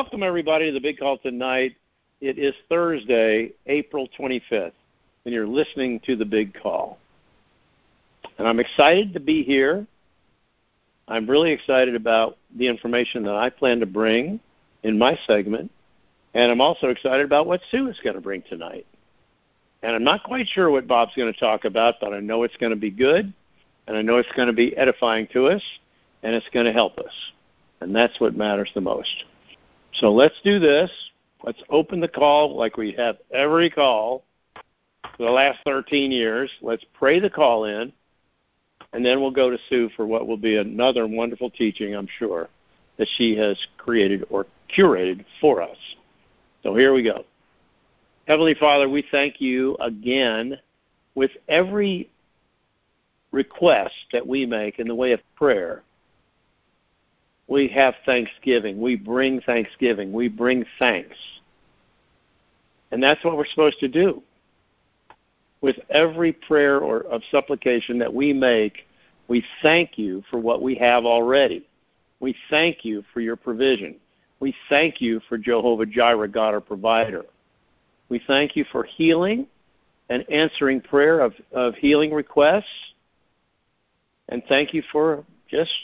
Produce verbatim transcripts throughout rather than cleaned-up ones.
welcome everybody to the Big Call tonight. It is Thursday, April twenty-fifth, and you're listening to the Big Call. And I'm excited to be here. I'm really excited about the information that I plan to bring in my segment, and I'm also excited about what Sue is going to bring tonight. And I'm not quite sure what Bob's going to talk about, but I know it's going to be good, and I know it's going to be edifying to us, and it's going to help us. And that's what matters the most. So let's do this. Let's open the call like we have every call for the last thirteen years. Let's pray the call in, and then we'll go to Sue for what will be another wonderful teaching, I'm sure, that she has created or curated for us. So here we go. Heavenly Father, we thank you again with every request that we make in the way of prayer. We have thanksgiving. We bring thanksgiving. We bring thanks. And that's what we're supposed to do. With every prayer or of supplication that we make, we thank you for what we have already. We thank you for your provision. We thank you for Jehovah Jireh, God our provider. We thank you for healing and answering prayer of, of healing requests. And thank you for just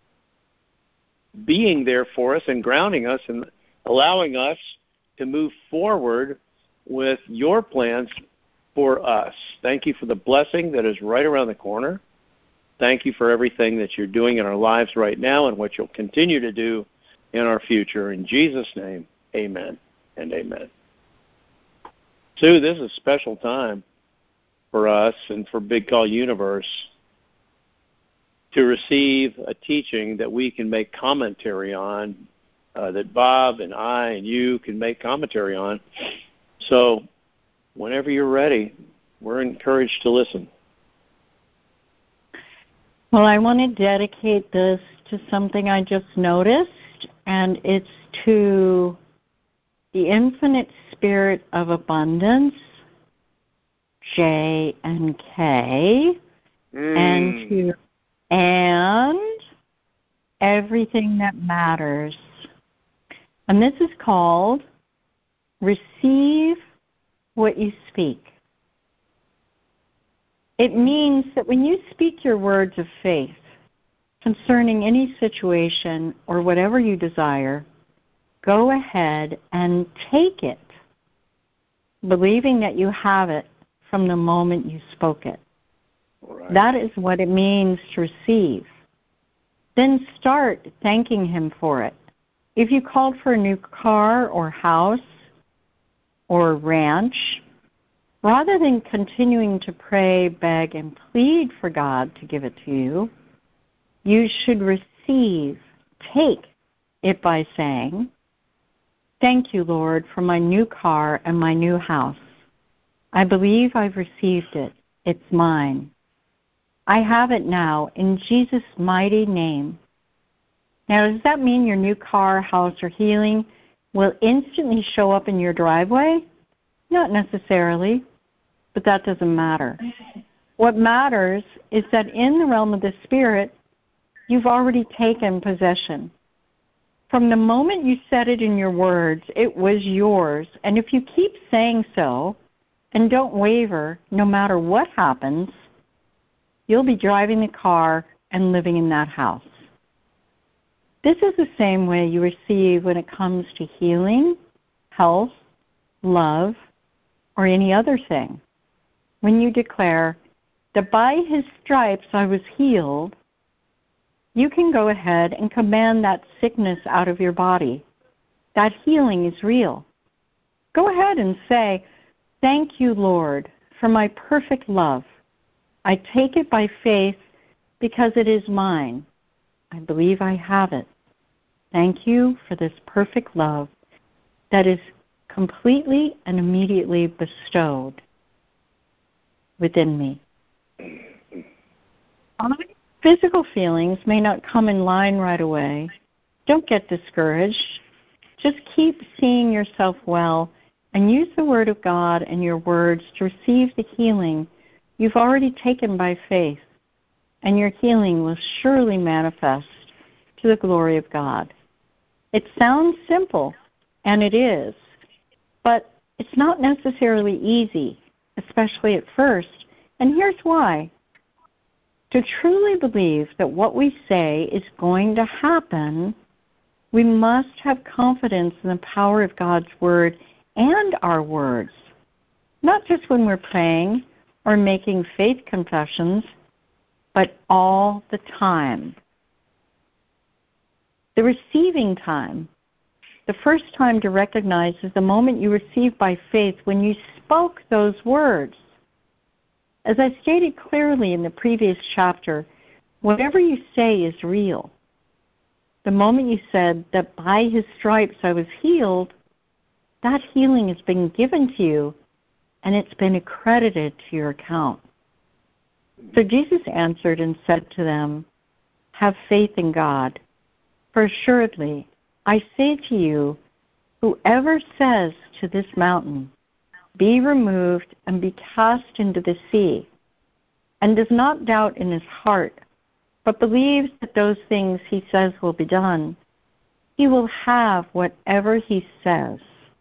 being there for us and grounding us and allowing us to move forward with your plans for us. Thank you for the blessing that is right around the corner. Thank you for everything that you're doing in our lives right now and what you'll continue to do in our future. In Jesus' name, amen and amen. Sue, this is a special time for us and for Big Call Universe to receive a teaching that we can make commentary on, uh, that Bob and I and you can make commentary on. So whenever you're ready, we're encouraged to listen. Well, I want to dedicate this to something I just noticed, and it's to the infinite spirit of abundance, J and K, mm. and to and everything that matters. And this is called receive what you speak. It means that when you speak your words of faith concerning any situation or whatever you desire, go ahead and take it, believing that you have it from the moment you spoke it. Right. That is what it means to receive. Then start thanking him for it. If you called for a new car or house or ranch, rather than continuing to pray, beg, and plead for God to give it to you, you should receive, take it by saying, "Thank you, Lord, for my new car and my new house. I believe I've received it. It's mine. I have it now in Jesus' mighty name." Now, does that mean your new car, house, or healing will instantly show up in your driveway? Not necessarily, but that doesn't matter. What matters is that in the realm of the Spirit, you've already taken possession. From the moment you said it in your words, it was yours. And if you keep saying so and don't waver, no matter what happens, you'll be driving the car and living in that house. This is the same way you receive when it comes to healing, health, love, or any other thing. When you declare that by his stripes I was healed, you can go ahead and command that sickness out of your body. That healing is real. Go ahead and say, "Thank you, Lord, for my perfect love. I take it by faith because it is mine. I believe I have it. Thank you for this perfect love that is completely and immediately bestowed within me." Our physical feelings may not come in line right away. Don't get discouraged. Just keep seeing yourself well and use the Word of God and your words to receive the healing you've already taken by faith, and your healing will surely manifest to the glory of God. It sounds simple, and it is. But it's not necessarily easy, especially at first. And here's why. To truly believe that what we say is going to happen, we must have confidence in the power of God's Word and our words, not just when we're praying or making faith confessions, but all the time. The receiving time, the first time to recognize is the moment you receive by faith when you spoke those words. As I stated clearly in the previous chapter, whatever you say is real. The moment you said that by his stripes I was healed, that healing has been given to you and it's been accredited to your account. So Jesus answered and said to them, have faith in God, for assuredly I say to you, whoever says to this mountain, be removed and be cast into the sea, and does not doubt in his heart, but believes that those things he says will be done, he will have whatever he says.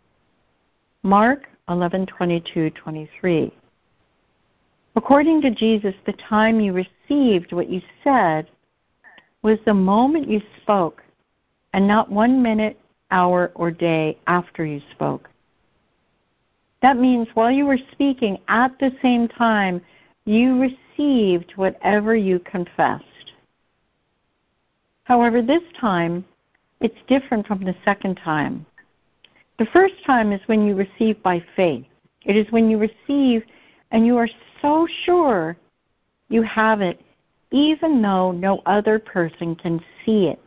Mark eleven twenty-two to twenty-three. According to Jesus, the time you received what you said was the moment you spoke, and not one minute, hour, or day after you spoke. That means while you were speaking, at the same time, you received whatever you confessed. However, this time, it's different from the second time. The first time is when you receive by faith. It is when you receive and you are so sure you have it, even though no other person can see it.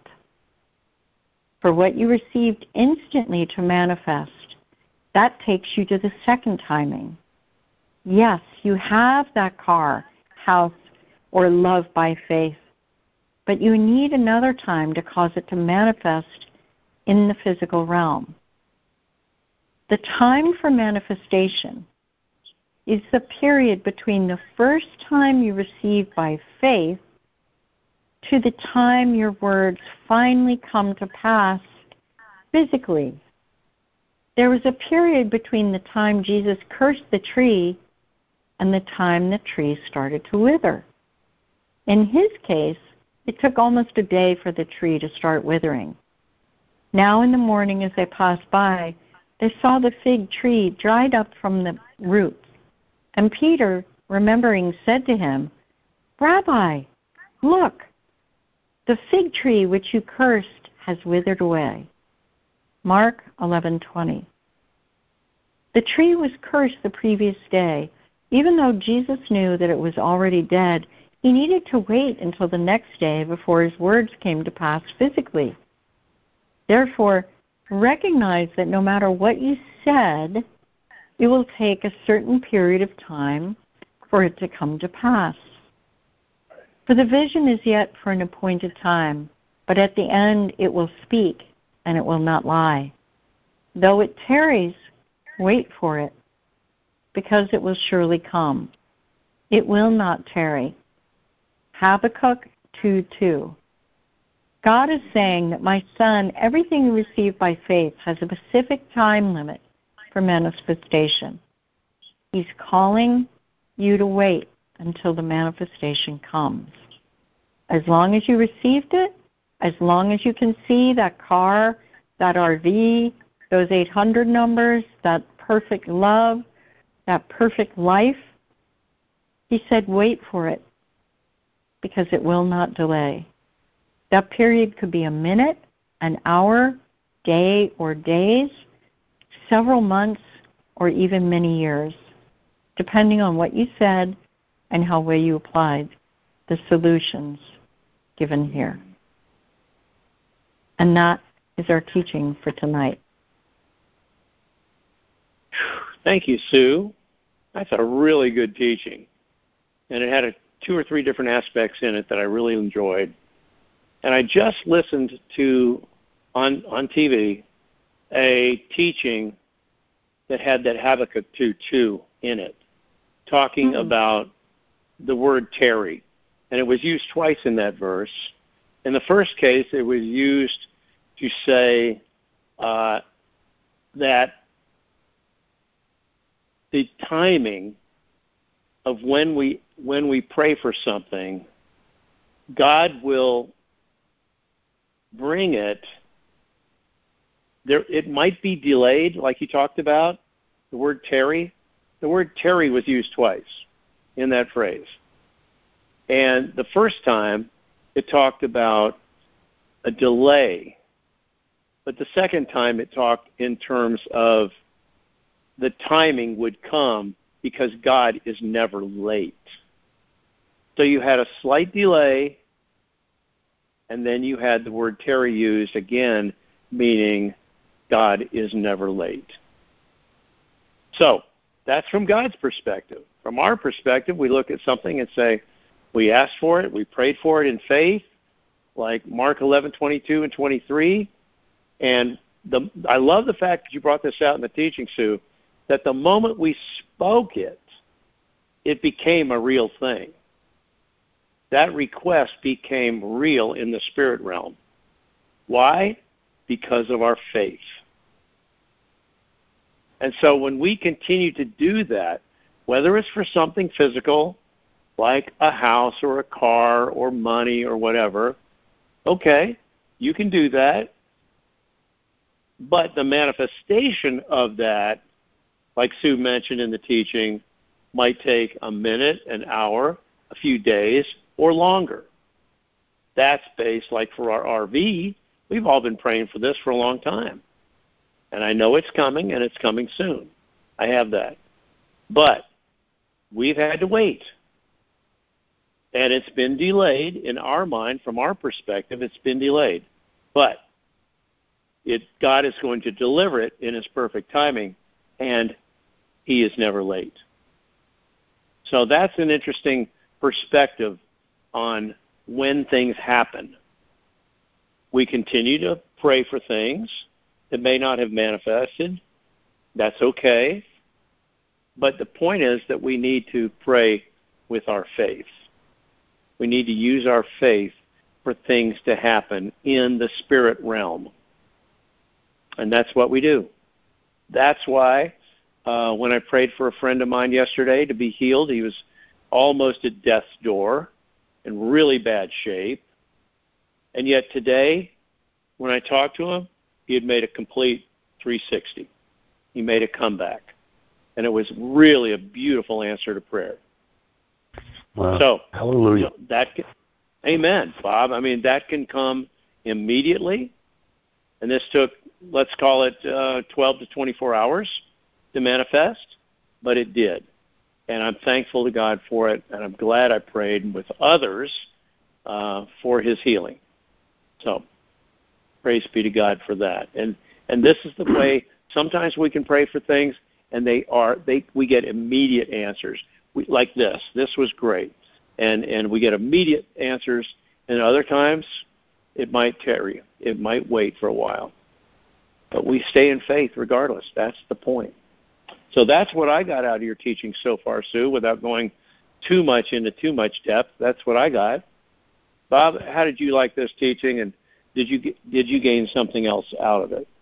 For what you received instantly to manifest, that takes you to the second timing. Yes, you have that car, house, or love by faith, but you need another time to cause it to manifest in the physical realm. The time for manifestation is the period between the first time you receive by faith to the time your words finally come to pass physically. There was a period between the time Jesus cursed the tree and the time the tree started to wither. In his case, it took almost a day for the tree to start withering. Now in the morning as they passed by, they saw the fig tree dried up from the roots. And Peter, remembering, said to him, Rabbi, look, the fig tree which you cursed has withered away. Mark eleven twenty. The tree was cursed the previous day. Even though Jesus knew that it was already dead, he needed to wait until the next day before his words came to pass physically. Therefore, recognize that no matter what you said, it will take a certain period of time for it to come to pass. For the vision is yet for an appointed time, but at the end it will speak, and it will not lie. Though it tarries, wait for it, because it will surely come. It will not tarry. Habakkuk two two. God is saying that, my son, everything you receive by faith has a specific time limit for manifestation. He's calling you to wait until the manifestation comes. As long as you received it, as long as you can see that car, that R V, those eight hundred numbers, that perfect love, that perfect life, he said wait for it, because it will not delay. That period could be a minute, an hour, day, or days, several months, or even many years, depending on what you said and how well you applied the solutions given here. And that is our teaching for tonight. Thank you, Sue. That's a really good teaching. And it had a, two or three different aspects in it that I really enjoyed. And I just listened to, on, on T V, a teaching that had that Habakkuk two two in it, talking mm-hmm. about the word tarry. And it was used twice in that verse. In the first case, it was used to say, uh, that the timing of when we when we pray for something, God will bring it. There, it might be delayed, like you talked about. The word tarry, the word tarry was used twice in that phrase. And the first time, it talked about a delay. But the second time, it talked in terms of the timing would come because God is never late. So you had a slight delay, and then you had the word tarry used again, meaning God is never late. So that's from God's perspective. From our perspective, we look at something and say, we asked for it, we prayed for it in faith, like Mark eleven, twenty-two and twenty-three. And the, I love the fact that you brought this out in the teaching, Sue, that the moment we spoke it, it became a real thing. That request became real in the spirit realm. Why? Because of our faith. And so when we continue to do that, whether it's for something physical, like a house or a car or money or whatever, okay, you can do that. But the manifestation of that, like Sue mentioned in the teaching, might take a minute, an hour, a few days, or longer. That's based, like for our R V, we've all been praying for this for a long time. And I know it's coming, and it's coming soon. I have that. But we've had to wait. And it's been delayed in our mind, from our perspective, it's been delayed. But it, God is going to deliver it in His perfect timing, and He is never late. So that's an interesting perspective on when things happen. We continue to pray for things that may not have manifested. That's okay. But the point is that we need to pray with our faith. We need to use our faith for things to happen in the spirit realm. And that's what we do. That's why uh, when I prayed for a friend of mine yesterday to be healed, he was almost at death's door, in really bad shape. And yet today, when I talked to him, he had made a complete three sixty. He made a comeback. And it was really a beautiful answer to prayer. Wow. So, hallelujah. So that can, amen, Bob. I mean, that can come immediately. And this took, let's call it uh, twelve to twenty-four hours to manifest, but it did. And I'm thankful to God for it, and I'm glad I prayed with others uh, for his healing. So praise be to God for that. And and this is the way sometimes we can pray for things, and they are they we get immediate answers. We, like this. This was great. And and we get immediate answers, and other times it might tarry. It might wait for a while. But we stay in faith regardless. That's the point. So that's what I got out of your teaching so far, Sue, without going too much into too much depth. That's what I got. Bob, how did you like this teaching, and did you did you gain something else out of it?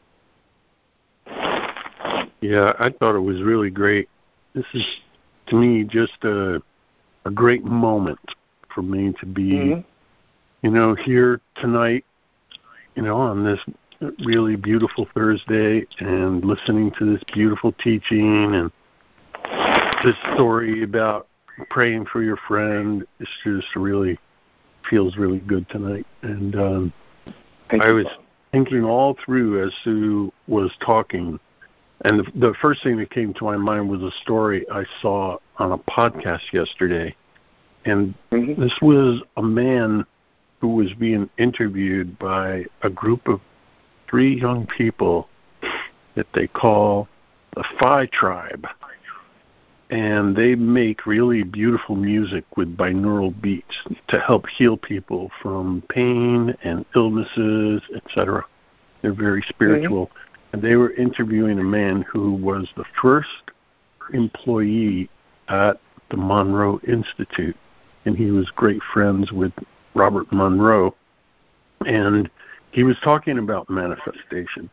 Yeah, I thought it was really great. This is, to me, just a, a great moment for me to be, mm-hmm. you know, here tonight, you know, on this really beautiful Thursday and listening to this beautiful teaching and this story about praying for your friend. It's just really feels really good tonight. And um, I was thinking all through as Sue was talking, and the, the first thing that came to my mind was a story I saw on a podcast yesterday. And mm-hmm. this was a man who was being interviewed by a group of three young people that they call the Phi Tribe. And they make really beautiful music with binaural beats to help heal people from pain and illnesses, et cetera. They're very spiritual. Mm-hmm. And they were interviewing a man who was the first employee at the Monroe Institute. And he was great friends with Robert Monroe. And he was talking about manifestation.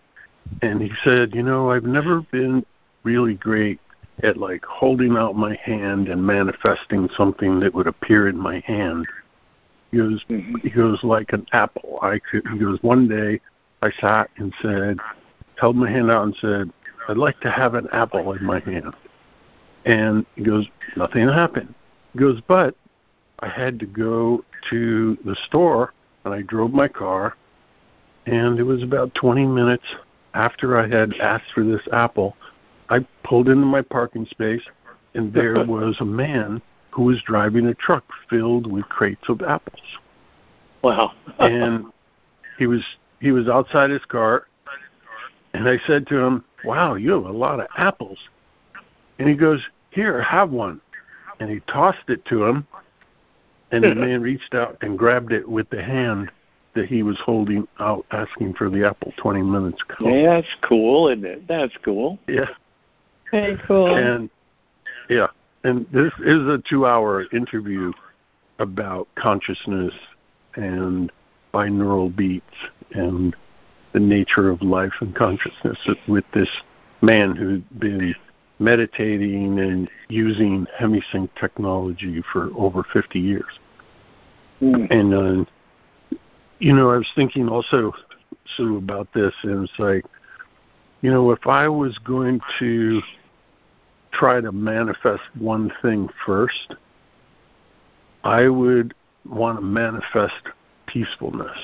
and he said, you know, I've never been really great at like holding out my hand and manifesting something that would appear in my hand. He goes, mm-hmm. he goes like an apple. I could. He goes, one day I sat and said, held my hand out and said, I'd like to have an apple in my hand. And he goes, nothing happened. He goes, but I had to go to the store, and I drove my car, and it was about twenty minutes after I had asked for this apple. I pulled into my parking space, and there was a man who was driving a truck filled with crates of apples. Wow. And he was he was outside his car, and I said to him, wow, you have a lot of apples. And he goes, here, have one. And he tossed it to him, and the man reached out and grabbed it with the hand that he was holding out, asking for the apple twenty minutes ago. Yeah, that's cool, isn't it? That's cool. Yeah. Very cool. And, yeah, and this is a two-hour interview about consciousness and binaural beats and the nature of life and consciousness with this man who'd been meditating and using HemiSync technology for over fifty years. Mm. And, uh, you know, I was thinking also, Sue, about this, and it's like, you know, if I was going to try to manifest one thing first, I would want to manifest peacefulness.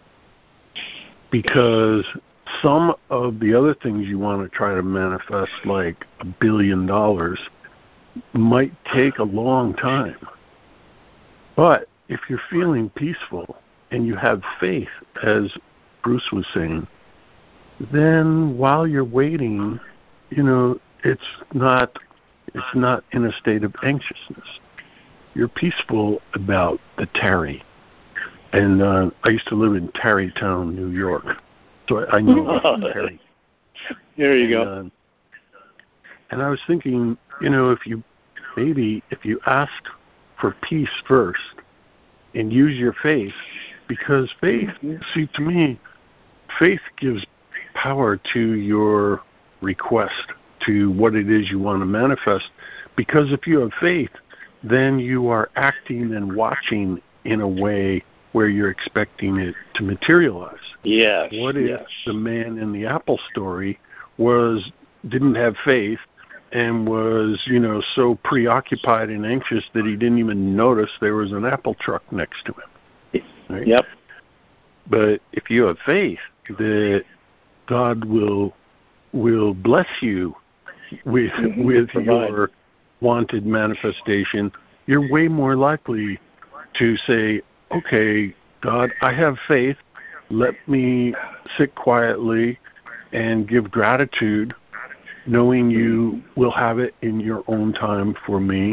Because some of the other things you want to try to manifest, like a billion dollars, might take a long time. But if you're feeling peaceful and you have faith, as Bruce was saying, then while you're waiting, you know, it's not it's not in a state of anxiousness. You're peaceful about the tarry. And uh, I used to live in Tarrytown, New York, so I, I know about Tarry. There you and, go. Uh, and I was thinking, you know, if you maybe if you ask for peace first and use your faith, because faith, see, to me, faith gives power to your request, to what it is you want to manifest. Because if you have faith, then you are acting and watching in a way where you're expecting it to materialize. Yes. What if yes. the man in the apple story was didn't have faith and was, you know, so preoccupied and anxious that he didn't even notice there was an apple truck next to him? Right? Yep. But if you have faith that God will will bless you with mm-hmm. with Provide. your wanted manifestation, you're way more likely to say, okay, God, I have faith. Let me sit quietly and give gratitude, knowing you will have it in your own time for me.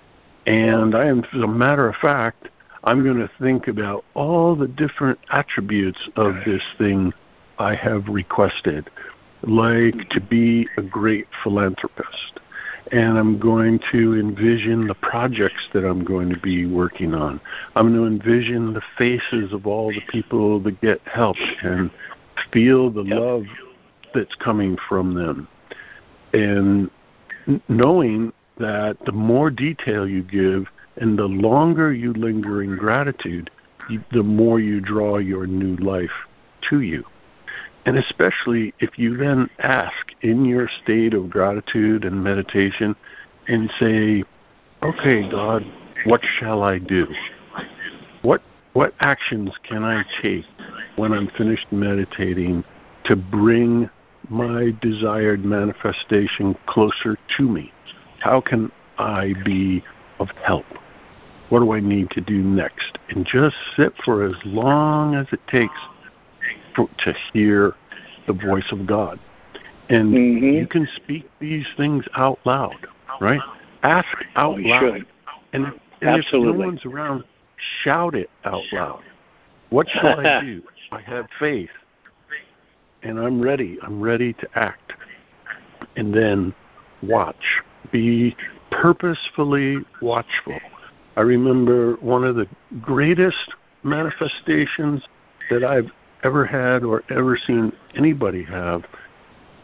And I am, as a matter of fact, I'm going to think about all the different attributes of this thing I have requested, like to be a great philanthropist. And I'm going to envision the projects that I'm going to be working on. I'm going to envision the faces of all the people that get help and feel the yep. love that's coming from them. And knowing that the more detail you give and the longer you linger in gratitude, you, the more you draw your new life to you. And especially if you then ask in your state of gratitude and meditation and say, okay, God, what shall I do? What what actions can I take when I'm finished meditating to bring my desired manifestation closer to me? How can I be of help? What do I need to do next? And just sit for as long as it takes for, to hear the voice of God. And mm-hmm. you can speak these things out loud, right? Ask out oh, loud. Should. And, if, and if Absolutely. no one's around, shout it out loud. What shall I do? I have faith. And I'm ready. I'm ready to act. And then watch. Be purposefully watchful. I remember one of the greatest manifestations that I've ever had or ever seen anybody have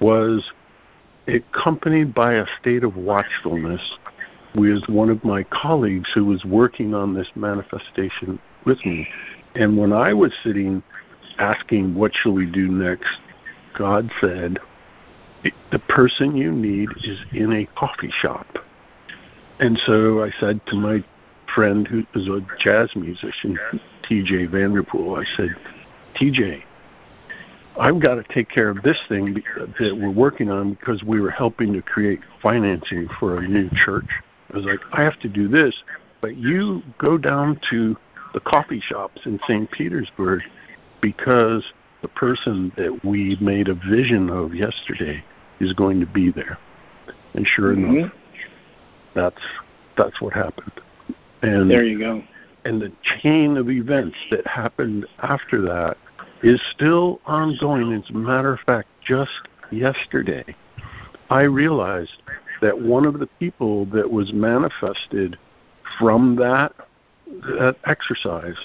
was accompanied by a state of watchfulness with one of my colleagues who was working on this manifestation with me. And when I was sitting asking, what shall we do next, God said, the person you need is in a coffee shop. And so I said to my friend who is a jazz musician, T J Vanderpool, I said, T J, I've got to take care of this thing that we're working on because we were helping to create financing for a new church. I was like, I have to do this, but you go down to the coffee shops in Saint Petersburg because the person that we made a vision of yesterday is going to be there. And sure mm-hmm. enough, that's that's what happened. And there you go. And the chain of events that happened after that is still ongoing. As a matter of fact, just yesterday, I realized that one of the people that was manifested from that, that exercise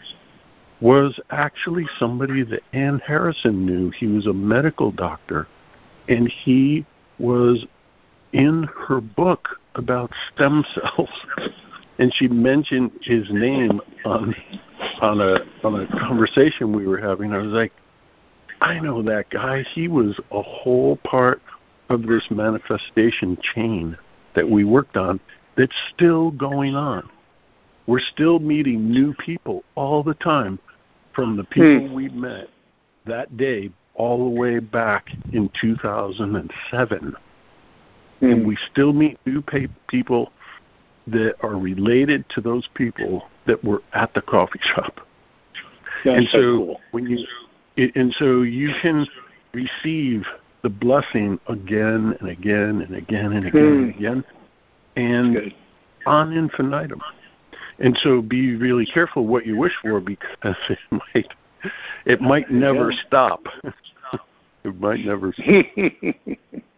was actually somebody that Ann Harrison knew. He was a medical doctor, and he was in her book about stem cells. And she mentioned his name on on a on a conversation we were having. I was like, I know that guy. He was a whole part of this manifestation chain that we worked on that's still going on. We're still meeting new people all the time, from the people hmm. we met that day all the way back in two thousand seven. Hmm. And we still meet new pa- people that are related to those people that were at the coffee shop. That's and so, so cool. when you it, and so you can receive the blessing again and again and again and again hmm. and again, and Good. on infinitum. And so, be really careful what you wish for, because it might it might never yeah. stop. It might never stop.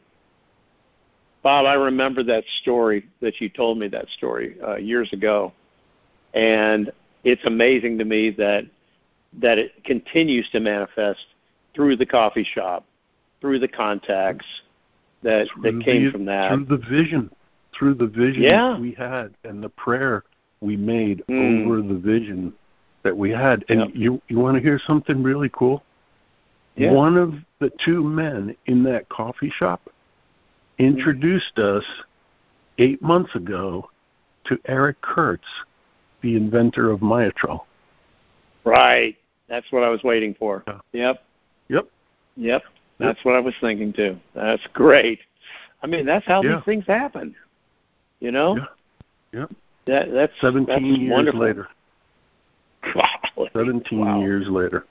Bob, I remember that story that you told me that story uh, years ago, and it's amazing to me that that it continues to manifest through the coffee shop, through the contacts that through that came the, from that, through the vision, through the vision yeah. we had, and the prayer we made mm. over the vision that we had. And yep. you you want to hear something really cool? Yeah. One of the two men in that coffee shop introduced us eight months ago to Eric Kurtz, the inventor of Myotrol. Right. That's what I was waiting for. Yeah. Yep. Yep. Yep. That's yep. what I was thinking too. That's great. I mean, that's how yeah. these things happen. You know? Yeah. Yep. That, that's seventeen that's years wonderful. later. Golly. Seventeen wow. years later.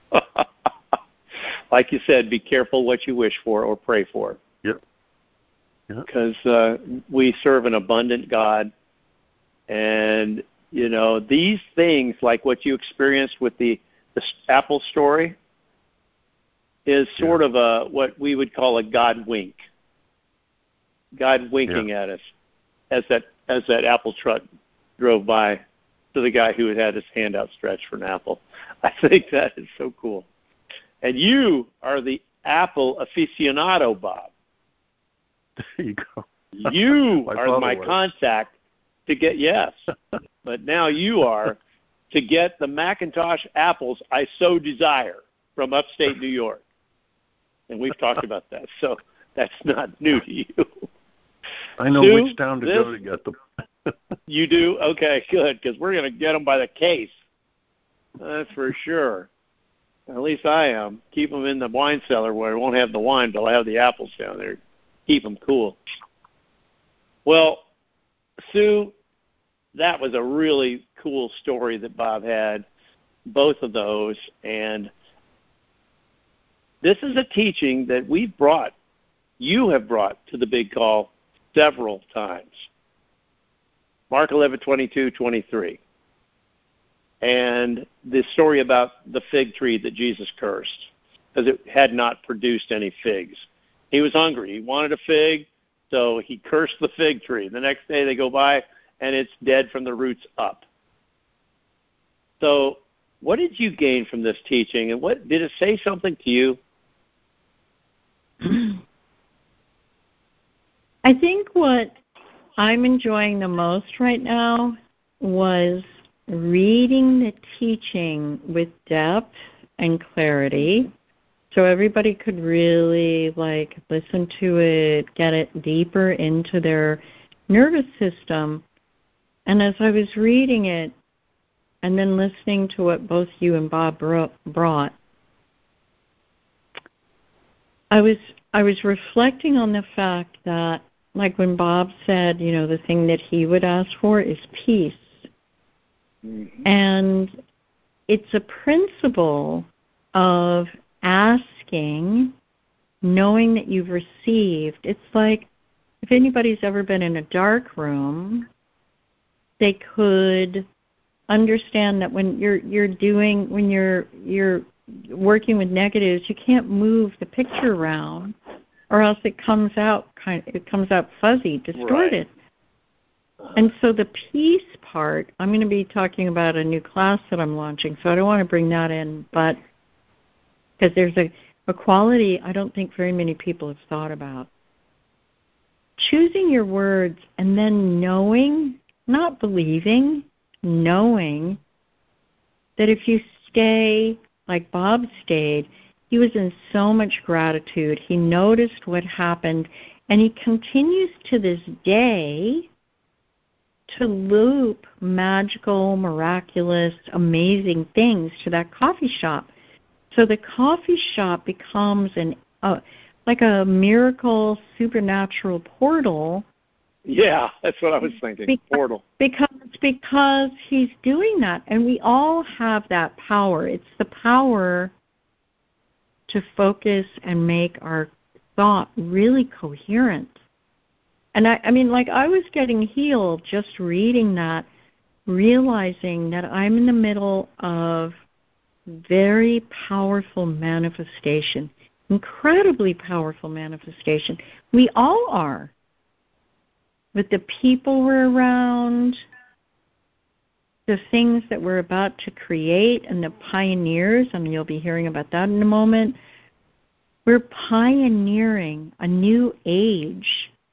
Like you said, be careful what you wish for or pray for. Yep. Yep. Because uh, we serve an abundant God, and you know these things, like what you experienced with the, the Apple story, is sort yeah. of a what we would call a God wink. God winking yeah. at us as that as that Apple truck drove by to the guy who had had his hand outstretched for an apple. I think that is so cool. And you are the Apple aficionado, Bob. There you go. You are my contact to get, yes, but now you are to get the Macintosh apples I so desire from upstate New York. And we've talked about that, so that's not new to you. I know Sue, which town to this, go to get them. You do? Okay, good, because we're going to get them by the case. That's for sure. At least I am. Keep them in the wine cellar where I won't have the wine, but I'll have the apples down there. Keep them cool. Well, Sue, that was a really cool story that Bob had, both of those. And this is a teaching that we've brought, you have brought to the Big Call several times. Mark eleven, twenty-two, twenty-three. And the story about the fig tree that Jesus cursed because it had not produced any figs. He was hungry. He wanted a fig, so he cursed the fig tree. The next day they go by, and it's dead from the roots up. So what did you gain from this teaching, and what did it say something to you? I think what I'm enjoying the most right now was reading the teaching with depth and clarity, so everybody could really like listen to it, get it deeper into their nervous system. And as I was reading it and then listening to what both you and Bob brought, I was I was reflecting on the fact that, like when Bob said, you know, the thing that he would ask for is peace. Mm-hmm. And it's a principle of asking, knowing that you've received. It's like if anybody's ever been in a dark room, they could understand that when you're you're doing when you're you're working with negatives, you can't move the picture around, or else it comes out kind of, it comes out fuzzy, distorted. Right. And so the peace part, I'm going to be talking about a new class that I'm launching, so I don't want to bring that in, but because there's a, a quality I don't think very many people have thought about. Choosing your words and then knowing, not believing, knowing that if you stay like Bob stayed, he was in so much gratitude. He noticed what happened, and he continues to this day to loop magical, miraculous, amazing things to that coffee shop. So the coffee shop becomes an uh, like a miracle, supernatural portal. Yeah, that's what I was thinking, because, portal. Because, because he's doing that, and we all have that power. It's the power to focus and make our thought really coherent. And I, I mean, like I was getting healed just reading that, realizing that I'm in the middle of very powerful manifestation, incredibly powerful manifestation. We all are. With the people we're around, the things that we're about to create, and the pioneers, and you'll be hearing about that in a moment, we're pioneering a new age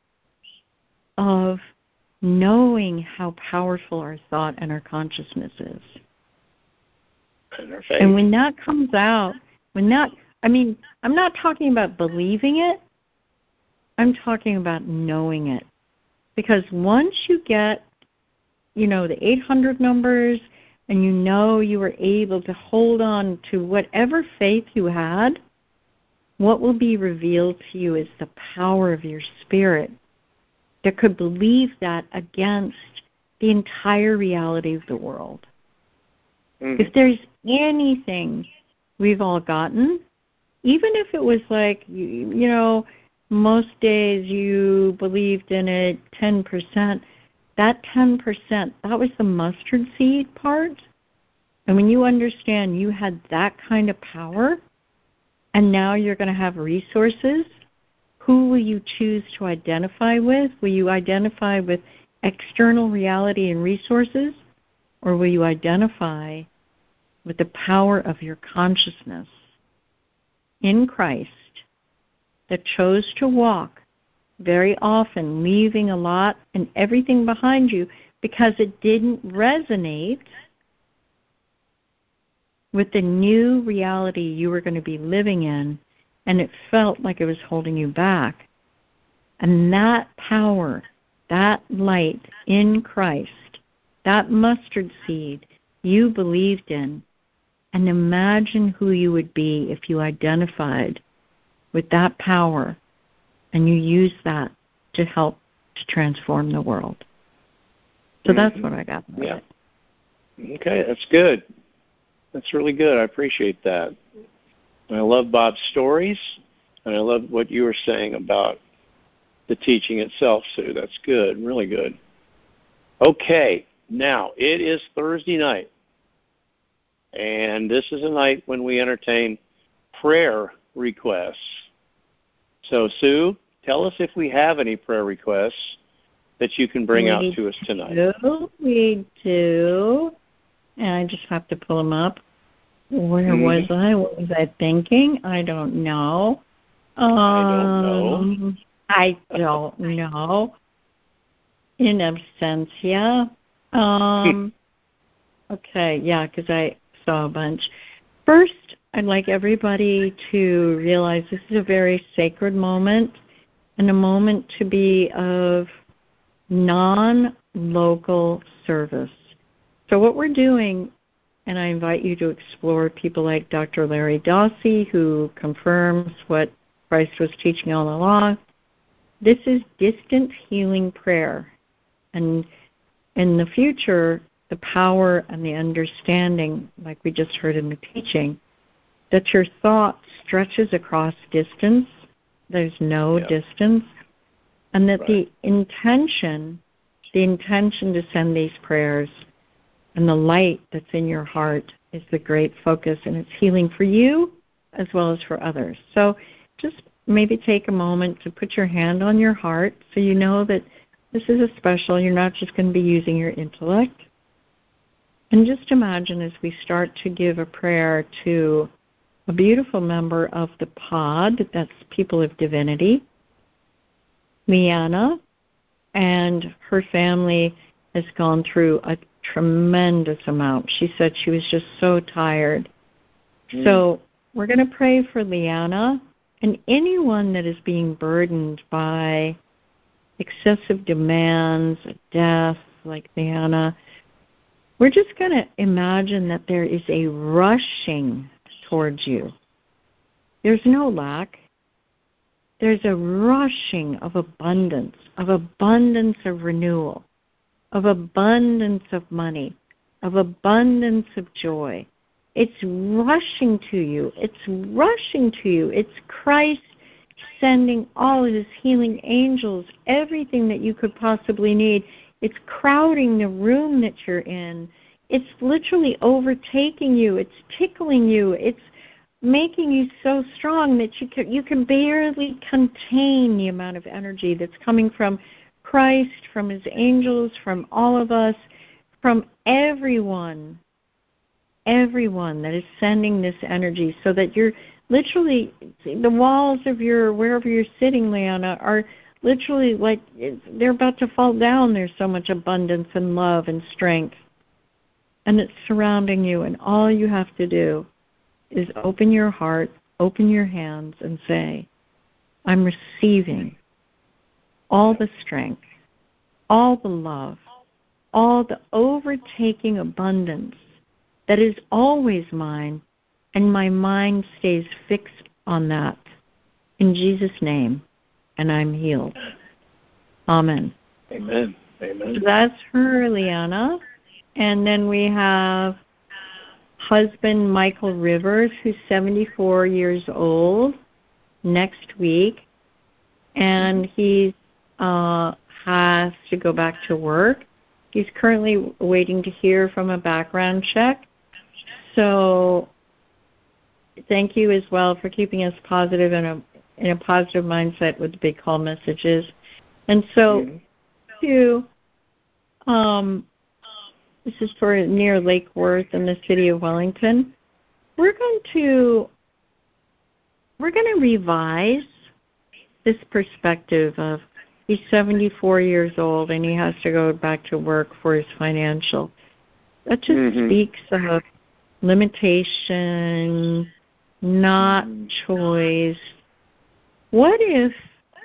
of knowing how powerful our thought and our consciousness is. And our faith. And when that comes out, when that, I mean, I'm not talking about believing it, I'm talking about knowing it. Because once you get, you know, the eight hundred numbers, and you know you were able to hold on to whatever faith you had, what will be revealed to you is the power of your spirit that could believe that against the entire reality of the world. Mm-hmm. If there's anything we've all gotten, even if it was like, you, you know, most days you believed in it ten percent, that ten percent, that was the mustard seed part. And when you understand you had that kind of power, and now you're going to have resources, who will you choose to identify with? Will you identify with external reality and resources, or will you identify with the power of your consciousness in Christ that chose to walk, very often leaving a lot and everything behind you because it didn't resonate with the new reality you were going to be living in, and it felt like it was holding you back. And that power, that light in Christ, that mustard seed you believed in, and imagine who you would be if you identified with that power and you use that to help to transform the world. So mm-hmm. that's what I got. Yeah. It. Okay, that's good. That's really good. I appreciate that. I love Bob's stories, and I love what you were saying about the teaching itself, Sue. That's good, really good. Okay, now it is Thursday night, and this is a night when we entertain prayer requests. So, Sue, tell us if we have any prayer requests that you can bring we out to us tonight. Do, we do. And I just have to pull them up. Where mm-hmm. was I? What was I thinking? I don't know. Um, I don't know. I don't know. In absentia. Um, okay, yeah, because I saw a bunch. First, I'd like everybody to realize this is a very sacred moment and a moment to be of non-local service. So what we're doing, and I invite you to explore people like Doctor Larry Dossey, who confirms what Christ was teaching all along. This is distant healing prayer. And in the future, the power and the understanding, like we just heard in the teaching, that your thought stretches across distance. There's no yep. distance. And that right. the intention, the intention to send these prayers and the light that's in your heart is the great focus, and it's healing for you as well as for others. So just maybe take a moment to put your hand on your heart so you know that this is a special. You're not just going to be using your intellect. And just imagine as we start to give a prayer to a beautiful member of the pod, that's People of Divinity, Leanna, and her family has gone through a tremendous amount. She said she was just so tired. Mm. So we're going to pray for Leanna and anyone that is being burdened by excessive demands, death, like Leanna. We're just going to imagine that there is a rushing towards you. There's no lack. There's a rushing of abundance, of abundance of renewal, of abundance of money, of abundance of joy. It's rushing to you. It's rushing to you. It's Christ sending all of his healing angels, everything that you could possibly need. It's crowding the room that you're in. It's literally overtaking you. It's tickling you. It's making you so strong that you can, you can barely contain the amount of energy that's coming from Christ, from his angels, from all of us, from everyone, everyone that is sending this energy, so that you're literally, the walls of your, wherever you're sitting, Leanna, are literally like, they're about to fall down. There's so much abundance and love and strength. And it's surrounding you, and all you have to do is open your heart, open your hands, and say, I'm receiving all the strength, all the love, all the overtaking abundance that is always mine, and my mind stays fixed on that. In Jesus' name, and I'm healed. Amen. Amen. Amen. So that's her, Leanna. And then we have husband Michael Rivers, who's seventy-four years old, next week. And he uh, has to go back to work. He's currently waiting to hear from a background check. So thank you as well for keeping us positive in a in a positive mindset with the big call messages. And so, mm-hmm. to, um, this is for near Lake Worth in the city of Wellington. We're going to we're going to revise this perspective of he's seventy-four years old and he has to go back to work for his financial. That just mm-hmm. speaks of limitation, not choice. What if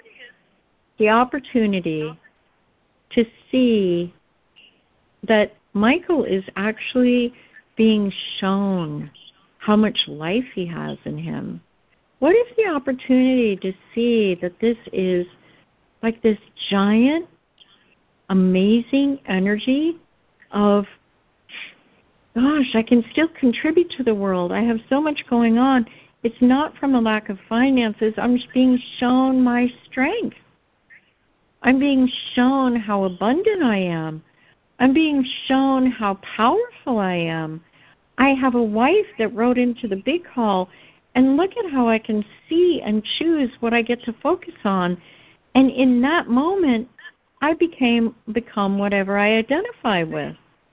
the opportunity to see that Michael is actually being shown how much life he has in him? What if the opportunity to see that this is like this giant, amazing energy of, gosh, I can still contribute to the world. I have so much going on. It's not from a lack of finances. I'm just being shown my strength. I'm being shown how abundant I am. I'm being shown how powerful I am. I have a wife that wrote into the big call, and look at how I can see and choose what I get to focus on. And in that moment, I became become whatever I identify with.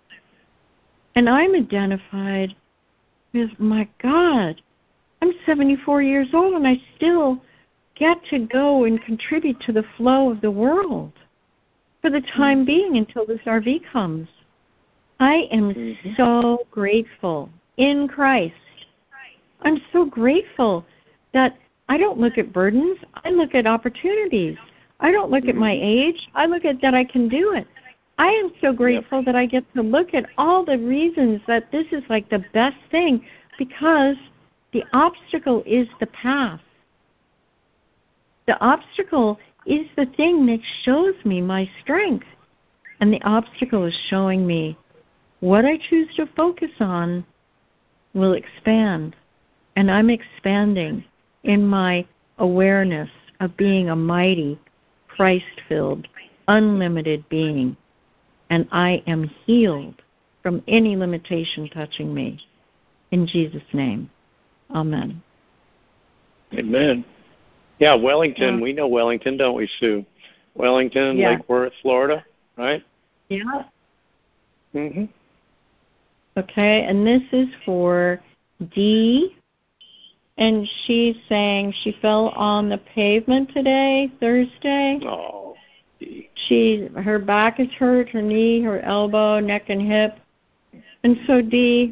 And I'm identified with, my God, I'm seventy-four years old and I still get to go and contribute to the flow of the world for the time mm-hmm. being until this R V comes. I am mm-hmm. so grateful in Christ. I'm so grateful that I don't look at burdens. I look at opportunities. I don't look mm-hmm. at my age. I look at that I can do it. I am so grateful yep. that I get to look at all the reasons that this is like the best thing, because the obstacle is the path. The obstacle is the thing that shows me my strength. And the obstacle is showing me what I choose to focus on will expand. And I'm expanding in my awareness of being a mighty, Christ-filled, unlimited being. And I am healed from any limitation touching me. In Jesus' name, amen. Amen. Yeah, Wellington, yeah. We know Wellington, don't we, Sue? Wellington, yeah. Lake Worth, Florida, right? Yeah. Mm-hmm. Okay, and this is for Dee, and she's saying she fell on the pavement today, Thursday. Oh, Dee. She, her back is hurt, her knee, her elbow, neck, and hip. And so, Dee,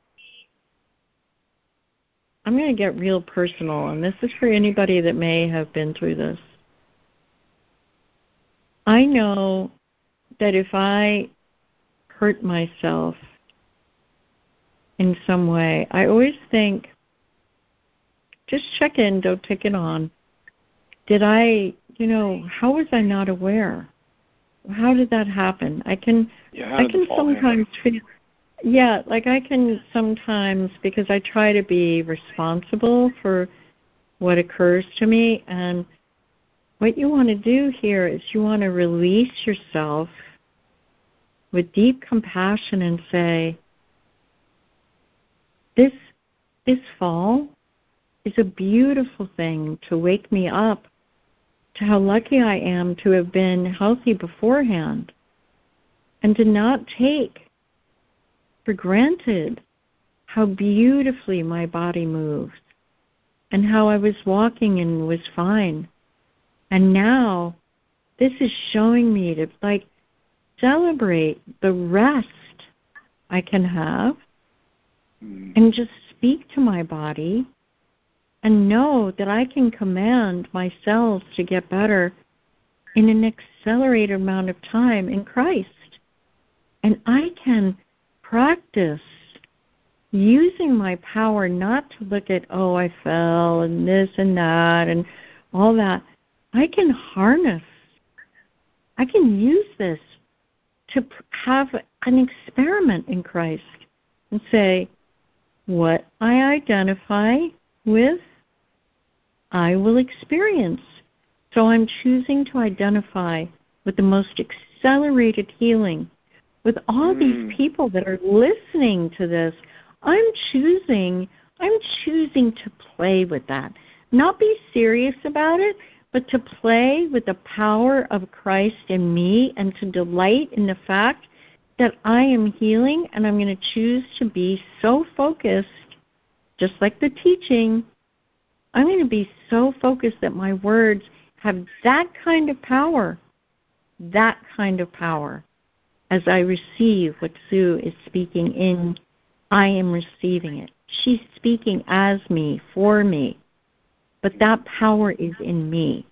I'm going to get real personal, and this is for anybody that may have been through this. I know that if I hurt myself in some way, I always think, just check in, don't take it on. Did I, you know, how was I not aware? How did that happen? I can, yeah, I can sometimes feel, yeah, like I can sometimes, because I try to be responsible for what occurs to me, and what you want to do here is you want to release yourself with deep compassion and say, this, this fall is a beautiful thing to wake me up to how lucky I am to have been healthy beforehand, and to not take for granted how beautifully my body moves and how I was walking and was fine. And now this is showing me to like celebrate the rest I can have mm. and just speak to my body and know that I can command my cells to get better in an accelerated amount of time in Christ. And I can practice using my power not to look at, oh, I fell and this and that and all that. I can harness, I can use this to have an experiment in Christ and say, what I identify with, I will experience. So I'm choosing to identify with the most accelerated healing. With all mm. these people that are listening to this, I'm choosing, I'm choosing to play with that. Not be serious about it, but to play with the power of Christ in me and to delight in the fact that I am healing, and I'm going to choose to be so focused, just like the teaching, I'm going to be so focused that my words have that kind of power, that kind of power. As I receive what Sue is speaking in, I am receiving it. She's speaking as me, for me, but that power is in me.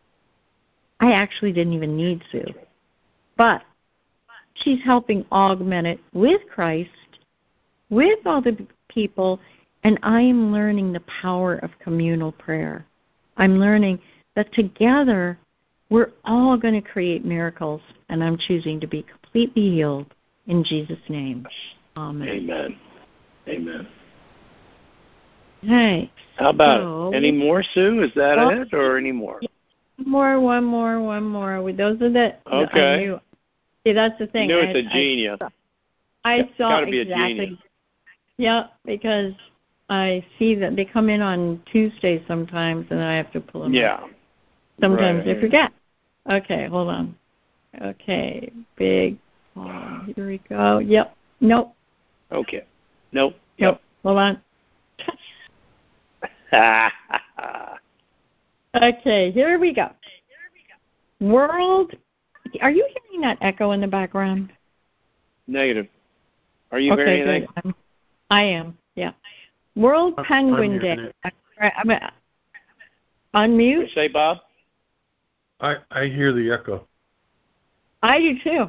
I actually didn't even need Sue, but she's helping augment it with Christ, with all the people, and I am learning the power of communal prayer. I'm learning that together we're all going to create miracles, and I'm choosing to be completely healed in Jesus' name. Amen. Amen. Amen. Hey. How about so, any more, Sue? Is that well, it, or any more? One more, one more, one more. Those are the. Okay. I knew. See, that's the thing. You knew it's I, a genius. I, I saw gotta be exactly. A genius. Yeah, because I see that they come in on Tuesdays sometimes, and I have to pull them yeah. up. Sometimes right. I forget. Okay, hold on. Okay, big. Oh, here we go. Yep. Nope. Okay. Nope. Nope. Hold on. Okay, here we go. World, are you hearing that echo in the background? Negative. Are you okay, hearing anything? Good. I am, yeah. World Penguin Day. I'm, I'm, unmute. What you say, Bob? I, I hear the echo. I do too.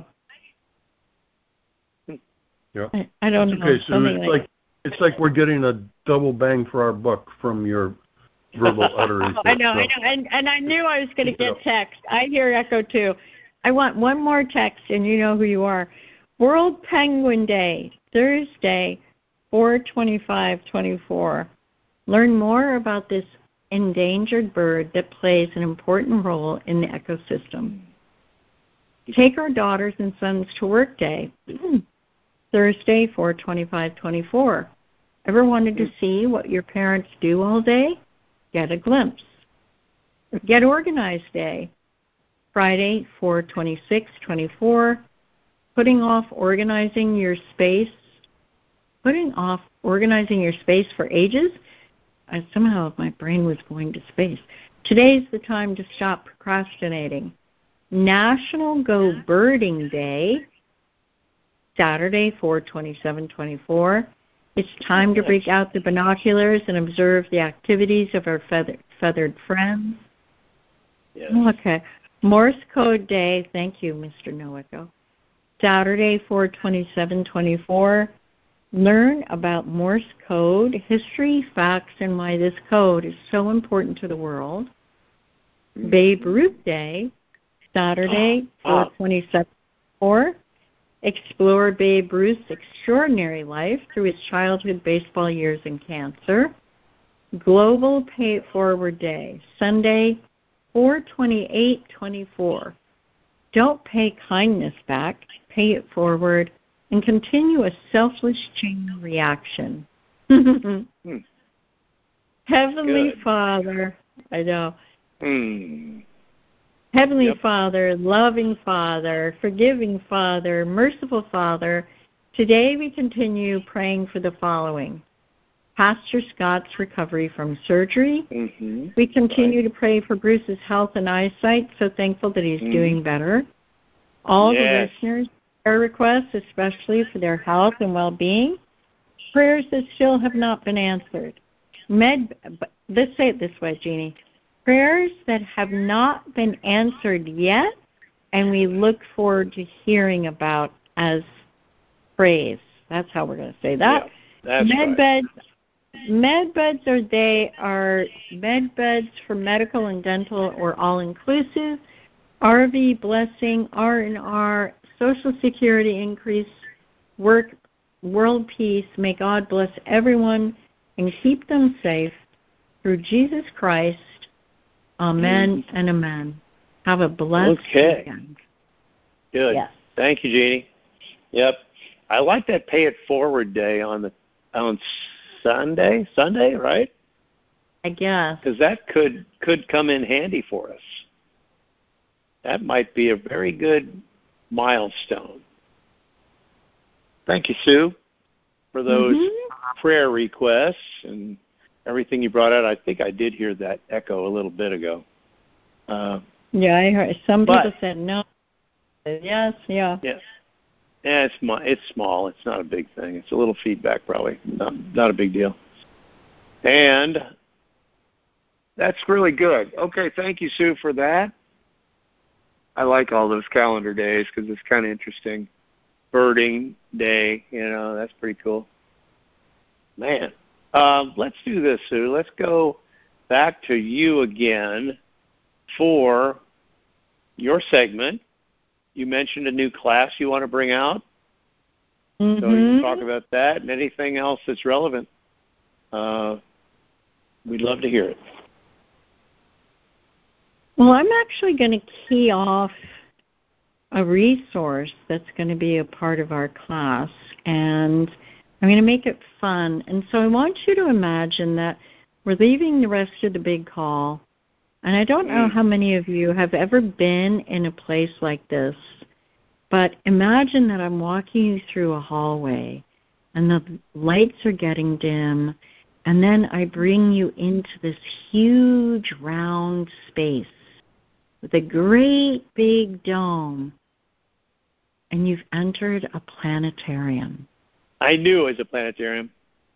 Yeah. I, I don't That's know. Okay, so it's like, like it's like we're getting a double bang for our buck from your verbal utterance. I know, so. I know, and and I knew I was going to get text. I hear echo too. I want one more text, and you know who you are. World Penguin Day, Thursday, four twenty-five twenty-four. Learn more about this endangered bird that plays an important role in the ecosystem. Take our daughters and sons to work day, Thursday, four twenty-five twenty-four. Ever wanted to see what your parents do all day? Get a glimpse. Get Organized Day, Friday, four twenty-six twenty-four. Putting off organizing your space. Putting off organizing your space for ages? I, somehow my brain was going to space. Today's the time to stop procrastinating. National Go Birding Day, Saturday, four twenty-seven twenty-four. It's time to break out the binoculars and observe the activities of our feather, feathered friends. Yes. Okay. Morse Code Day. Thank you, Mister Noeco. Saturday, four twenty-seven twenty-four. Learn about Morse code, history, facts, and why this code is so important to the world. Babe Ruth Day, Saturday, four twenty-seven twenty-four. Explore Babe Ruth's extraordinary life through his childhood baseball years and cancer. Global Pay It Forward Day, Sunday, four twenty-eight twenty-four. Don't pay kindness back, pay it forward, and continue a selfless chain reaction. hmm. Heavenly Good. Father, I know. Hmm. Heavenly Yep. Father, loving Father, forgiving Father, merciful Father, today we continue praying for the following. Pastor Scott's recovery from surgery. Mm-hmm. We continue right. to pray for Bruce's health and eyesight, so thankful that he's mm. doing better. All yes. the listeners, prayer requests, especially for their health and well-being. Prayers that still have not been answered. Med, let's say it this way, Jeannie. Prayers that have not been answered yet, and we look forward to hearing about as praise. That's how we're going to say that. Yeah, that's med right. beds, med beds are they are med beds for medical and dental or all inclusive. R V blessing, R and R, Social Security increase, work, world peace. May God bless everyone and keep them safe through Jesus Christ. Amen mm-hmm. and amen. Have a blessed okay. weekend. Good. Yes. Thank you, Jeannie. Yep. I like that Pay It Forward Day on the on Sunday. Sunday, right? I guess. Because that could could come in handy for us. That might be a very good milestone. Thank you, Sue, for those mm-hmm. prayer requests and everything you brought out. I think I did hear that echo a little bit ago. Uh, yeah, I heard. Some but, people said no. Yes, yeah. Yes. Yeah, it's, it's small. It's not a big thing. It's a little feedback, probably. Not, not a big deal. And that's really good. Okay, thank you, Sue, for that. I like all those calendar days because it's kind of interesting. Birding Day, you know, that's pretty cool. Man, um, let's do this, Sue. Let's go back to you again for your segment. You mentioned a new class you want to bring out. Mm-hmm. So you can talk about that and anything else that's relevant. Uh, we'd love to hear it. Well, I'm actually going to key off a resource that's going to be a part of our class, and I'm going to make it fun. And so I want you to imagine that we're leaving the rest of the big call, and I don't know how many of you have ever been in a place like this, but imagine that I'm walking you through a hallway, and the lights are getting dim, And then I bring you into this huge round space with a great big dome, and you've entered a planetarium. I knew it was a planetarium.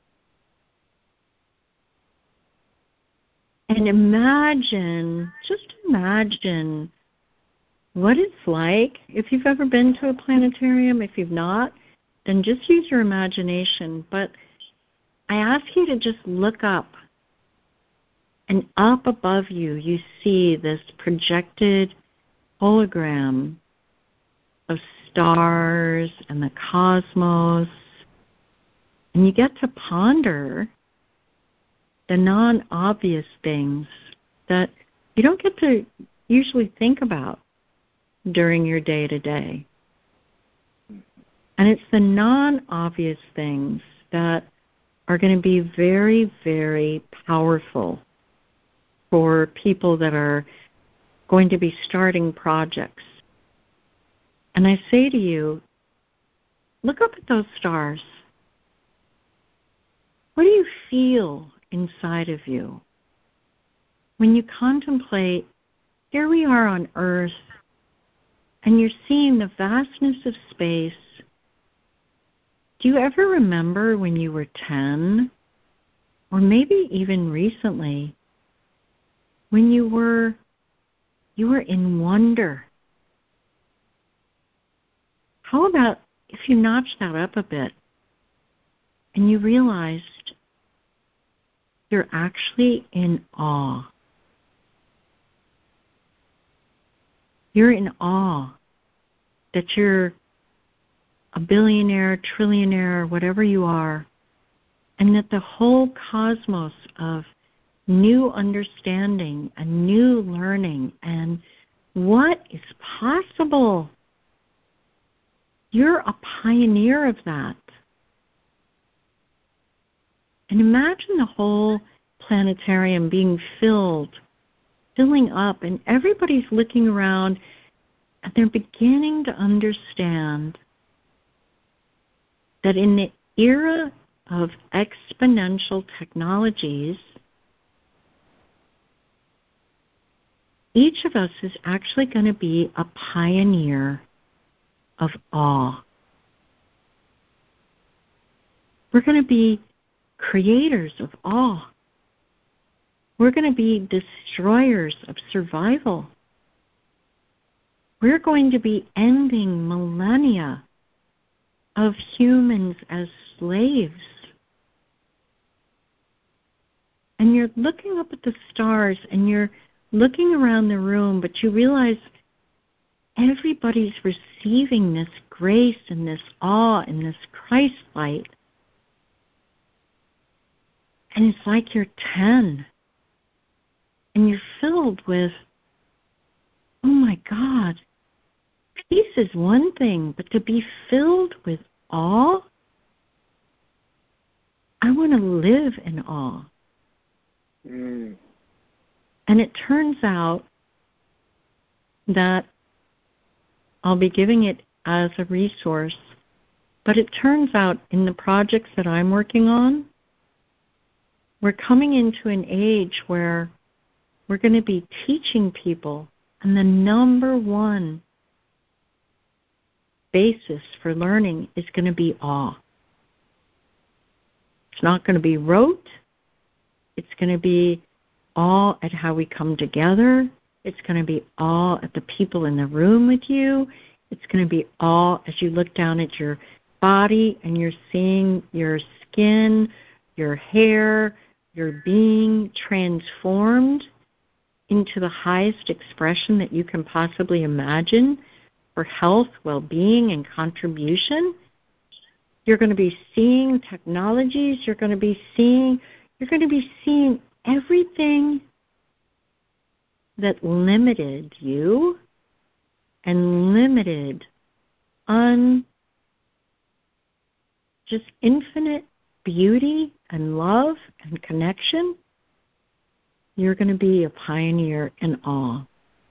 And imagine, just imagine what it's like. If you've ever been to a planetarium, if you've not, then just use your imagination. But I ask you to just look up. And up above you, you see this projected hologram of stars and the cosmos. And you get to ponder the non-obvious things that you don't get to usually think about during your day-to-day. And it's the non-obvious things that are going to be very, very powerful for people that are going to be starting projects. And I say to you, look up at those stars. What do you feel inside of you when you contemplate, here we are on Earth, and you're seeing the vastness of space? Do you ever remember when you were ten, or maybe even recently, when you were you were in wonder? How about if you notch that up a bit and you realized you're actually in awe? You're in awe that you're a billionaire, trillionaire, whatever you are, and that the whole cosmos of new understanding and new learning and what is possible, you're a pioneer of that. And imagine the whole planetarium being filled, filling up, and everybody's looking around and they're beginning to understand that in the era of exponential technologies, each of us is actually going to be a pioneer of awe. We're going to be creators of awe. We're going to be destroyers of survival. We're going to be ending millennia of humans as slaves. And you're looking up at the stars and you're looking around the room, but you realize everybody's receiving this grace and this awe and this Christ light. And it's like you're ten. And you're filled with, oh my God, peace is one thing, but to be filled with awe, I want to live in awe. Mm. And it turns out that I'll be giving it as a resource, but it turns out in the projects that I'm working on, we're coming into an age where we're going to be teaching people, and the number one basis for learning is going to be awe. It's not going to be rote. It's going to be awe at how we come together. It's going to be awe at the people in the room with you. It's going to be awe as you look down at your body and you're seeing your skin, your hair, your being transformed into the highest expression that you can possibly imagine for health, well-being, and contribution. You're going to be seeing technologies. You're going to be seeing, you're going to be seeing everything that limited you and limited un just infinite beauty and love and connection. You're going to be a pioneer in awe.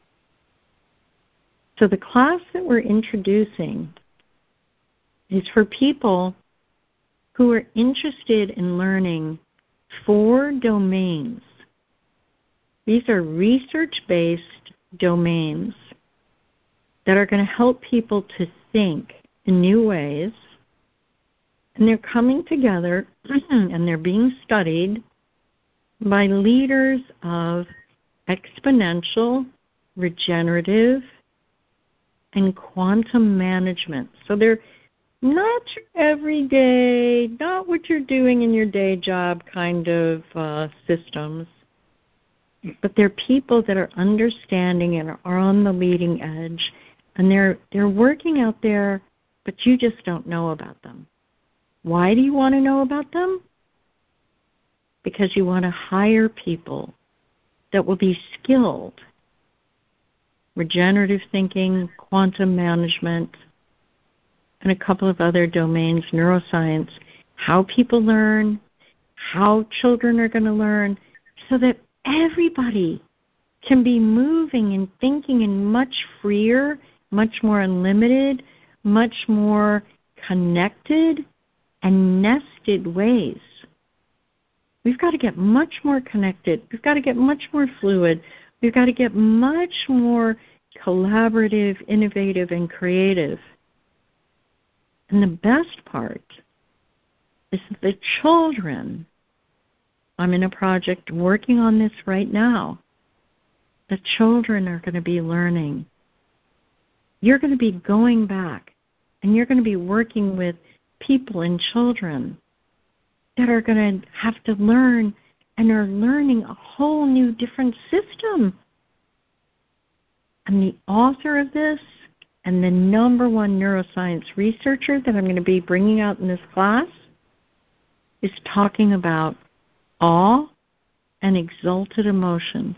So the class that we're introducing is for people who are interested in learning four domains. These are research-based domains that are going to help people to think in new ways. And they're coming together and they're being studied by leaders of exponential, regenerative, and quantum management. So they're not your everyday, not what you're doing in your day job kind of uh, systems, but they're people that are understanding and are on the leading edge, and they're they're working out there, but you just don't know about them. Why do you want to know about them? Because you want to hire people that will be skilled. Regenerative thinking, quantum management, and a couple of other domains, neuroscience, how people learn, how children are going to learn, so that everybody can be moving and thinking in much freer, much more unlimited, much more connected and nested ways. We've got to get much more connected. We've got to get much more fluid. We've got to get much more collaborative, innovative, and creative. And the best part is that the children, I'm in a project working on this right now, the children are going to be learning. You're going to be going back and you're going to be working with people and children that are going to have to learn and are learning a whole new different system. And the author of this and the number one neuroscience researcher that I'm going to be bringing out in this class is talking about awe and exalted emotions.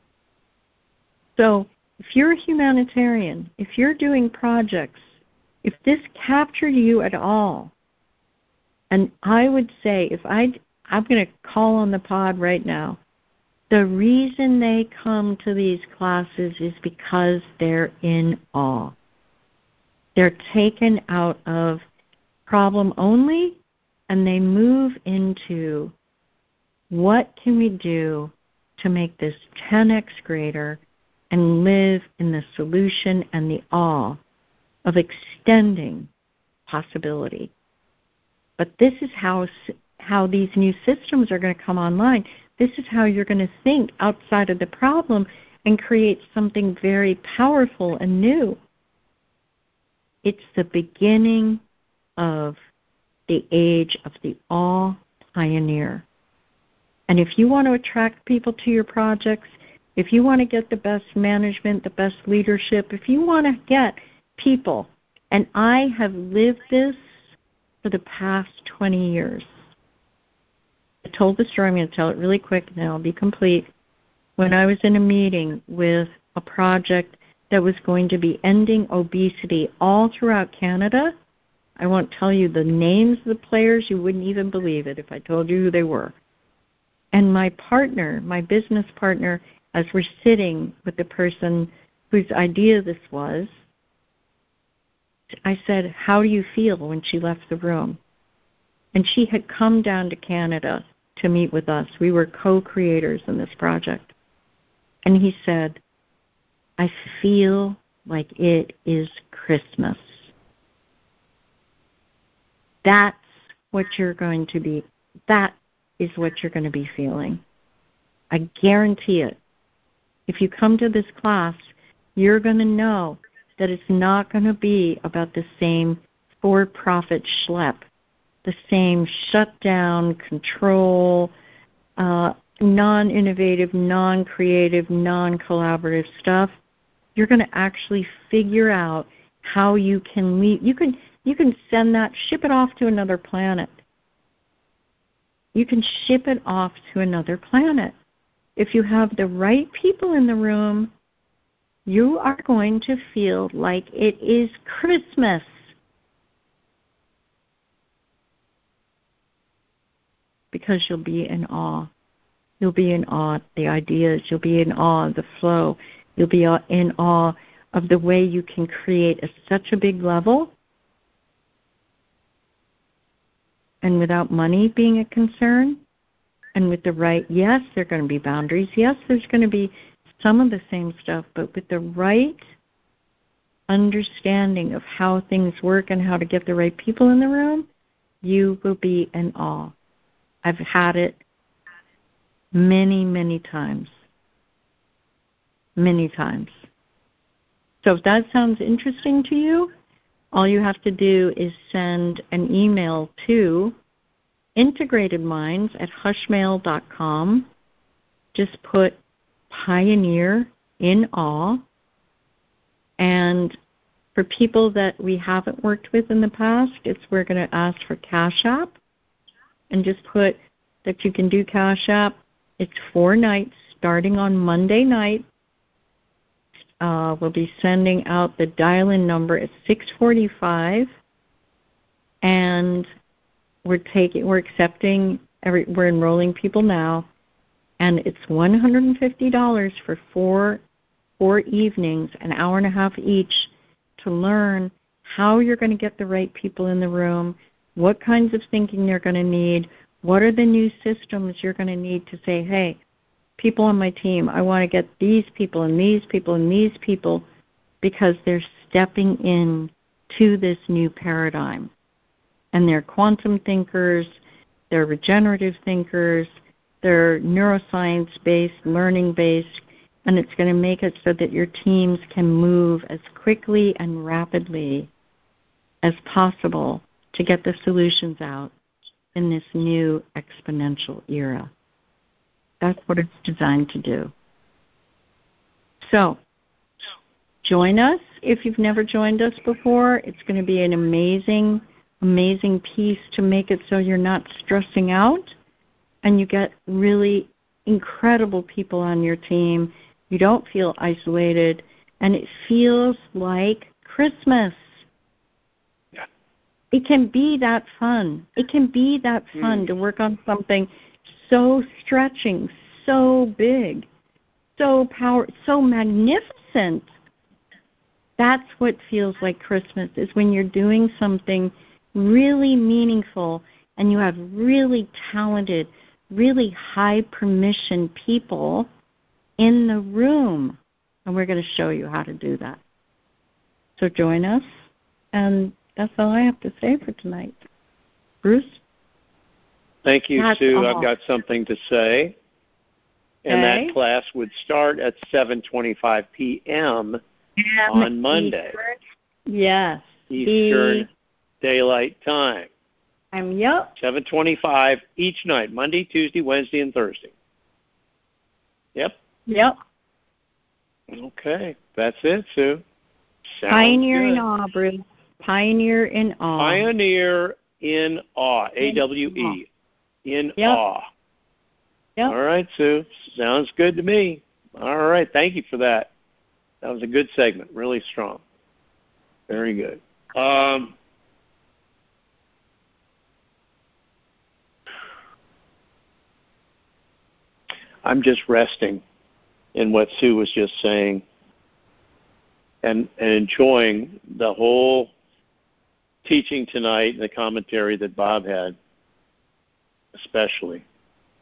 So if you're a humanitarian, if you're doing projects, if this captured you at all, and I would say, if I, I'm going to call on the pod right now, the reason they come to these classes is because they're in awe. They're taken out of problem only, and they move into what can we do to make this ten x greater and live in the solution and the awe of extending possibility. But this is how how these new systems are going to come online. This is how you're going to think outside of the problem and create something very powerful and new. It's the beginning of the age of the awe pioneer. And if you want to attract people to your projects, if you want to get the best management, the best leadership, if you want to get people, and I have lived this for the past twenty years. I told the story, I'm going to tell it really quick and then I'll be complete. When I was in a meeting with a project that was going to be ending obesity all throughout Canada, I won't tell you the names of the players, you wouldn't even believe it if I told you who they were. And my partner, my business partner, as we're sitting with the person whose idea this was, I said, how do you feel when she left the room? And she had come down to Canada to meet with us. We were co-creators in this project. And he said, I feel like it is Christmas. That's what you're going to be, that is what you're going to be feeling. I guarantee it. If you come to this class, you're going to know that it's not going to be about the same for-profit schlep, the same shutdown, control, uh, non-innovative, non-creative, non-collaborative stuff. You're going to actually figure out how you can leave. You can, you can send that, ship it off to another planet. You can ship it off to another planet. If you have the right people in the room, you are going to feel like it is Christmas. Because you'll be in awe. You'll be in awe of the ideas. You'll be in awe of the flow. You'll be in awe of the way you can create at such a big level. And without money being a concern, and with the right, yes, there are going to be boundaries. Yes, there's going to be some of the same stuff, but with the right understanding of how things work and how to get the right people in the room, you will be in awe. I've had it many, many times. Many times. So if that sounds interesting to you, all you have to do is send an email to integratedminds at hushmail dot com. Just put Pioneer in awe. And for people that we haven't worked with in the past, it's we're going to ask for Cash App. And just put that you can do Cash App. It's four nights starting on Monday night. Uh, we'll be sending out the dial-in number at six forty-five, and we're taking, we're accepting, every, we're enrolling people now, and it's one hundred fifty dollars for four four evenings, an hour and a half each, to learn how you're going to get the right people in the room, what kinds of thinking they're going to need, what are the new systems you're going to need to say, hey, people on my team, I want to get these people and these people and these people because they're stepping in to this new paradigm. And they're quantum thinkers, they're regenerative thinkers, they're neuroscience-based, learning-based, and it's going to make it so that your teams can move as quickly and rapidly as possible to get the solutions out in this new exponential era. That's what it's designed to do. So, join us if you've never joined us before. It's going to be an amazing, amazing piece to make it so you're not stressing out and you get really incredible people on your team. You don't feel isolated, and it feels like Christmas. Yeah. It can be that fun. It can be that fun mm. to work on something so stretching, so big, so power, so magnificent. That's what feels like Christmas, is when you're doing something really meaningful and you have really talented, really high permission people in the room. And we're going to show you how to do that. So join us. And that's all I have to say for tonight. Bruce? Thank you, That's Sue. all. I've got something to say. And okay. that class would start at seven twenty-five p.m. on Monday. Eastern. Yes. Eastern Daylight Time. Um, yep. seven twenty-five each night, Monday, Tuesday, Wednesday, and Thursday. Yep. Yep. Okay. That's it, Sue. Sounds Pioneer good. in awe, Bruce. Pioneer in awe. Pioneer in awe. A W E. In yep. awe. Yep. All right, Sue. Sounds good to me. All right. Thank you for that. That was a good segment. Really strong. Very good. Um, I'm just resting in what Sue was just saying and, and enjoying the whole teaching tonight and the commentary that Bob had, especially.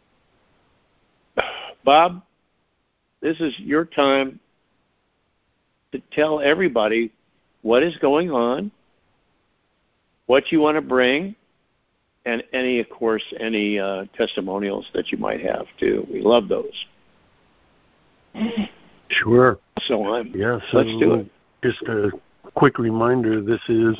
Bob, this is your time to tell everybody what is going on, what you want to bring, and any, of course, any uh, testimonials that you might have, too. We love those. Sure. So I'm, yeah, so let's do it. Just a quick reminder, this is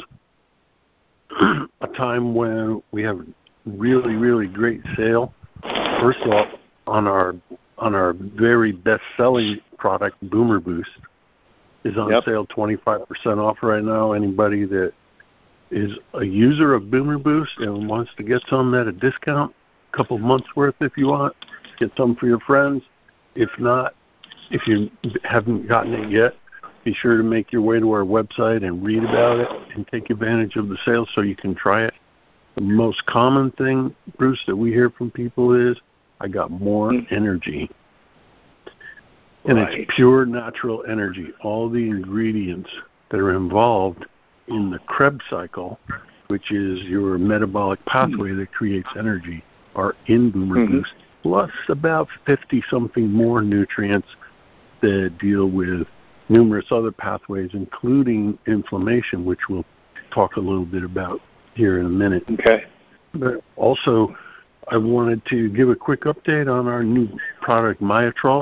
a time when we have really, really great sale. First off, on our on our very best-selling product, Boomer Boost, is on yep. sale twenty-five percent off right now. Anybody that is a user of Boomer Boost and wants to get some at a discount, a couple months worth if you want, get some for your friends. If not, if you haven't gotten it yet, be sure to make your way to our website and read about it and take advantage of the sale so you can try it. The most common thing, Bruce, that we hear from people is, I got more mm-hmm. energy. And right. It's pure natural energy. All the ingredients that are involved in the Krebs cycle, which is your metabolic pathway mm-hmm. that creates energy, are in Boomer mm-hmm. Boost. plus about fifty-something more nutrients that deal with numerous other pathways, including inflammation, which we'll talk a little bit about here in a minute. Okay. But also, I wanted to give a quick update on our new product, Myotrol.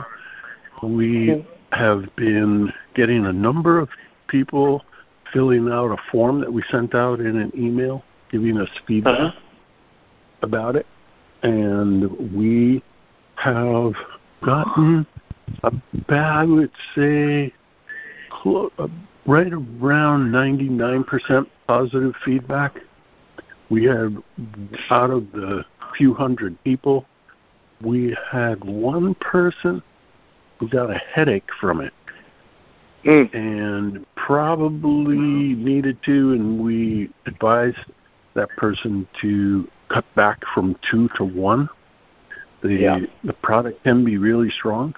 We have been getting a number of people filling out a form that we sent out in an email, giving us feedback uh-huh. about it. And we have gotten about, I would say, close, uh, right around ninety-nine percent positive feedback. We had, out of the few hundred people, we had one person who got a headache from it. Mm. And probably needed to, and we advised that person to cut back from two to one. The yeah. the product can be really strong.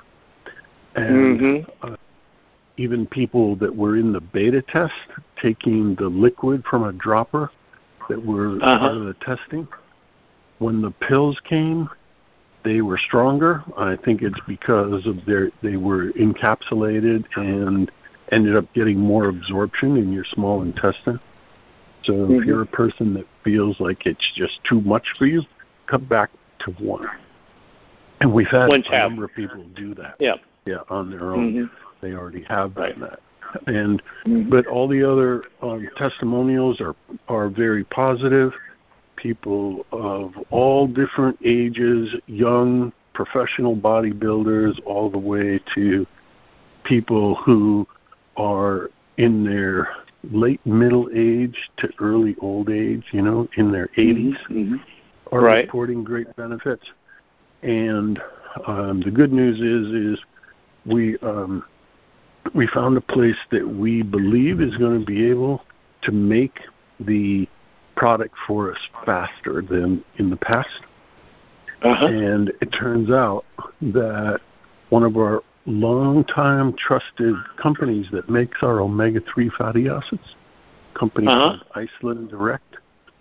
And mm-hmm. uh, even people that were in the beta test, taking the liquid from a dropper that were uh-huh. part of the testing, when the pills came, they were stronger. I think it's because of their they were encapsulated and ended up getting more absorption in your small intestine. So mm-hmm. if you're a person that feels like it's just too much for you, cut back to one. And we've had One a tab. number of people do that. Yeah, yeah, on their own. Mm-hmm. They already have done right. that. And mm-hmm. but all the other um, testimonials are are very positive. People of all different ages, young professional bodybuilders, all the way to people who are in their late middle age to early old age, you know, in their eighties, mm-hmm. are right. reporting great benefits. And um, the good news is, is we um, we found a place that we believe is going to be able to make the product for us faster than in the past. Uh-huh. And it turns out that one of our long-time trusted companies that makes our omega three fatty acids, company uh-huh. called Iceland Direct,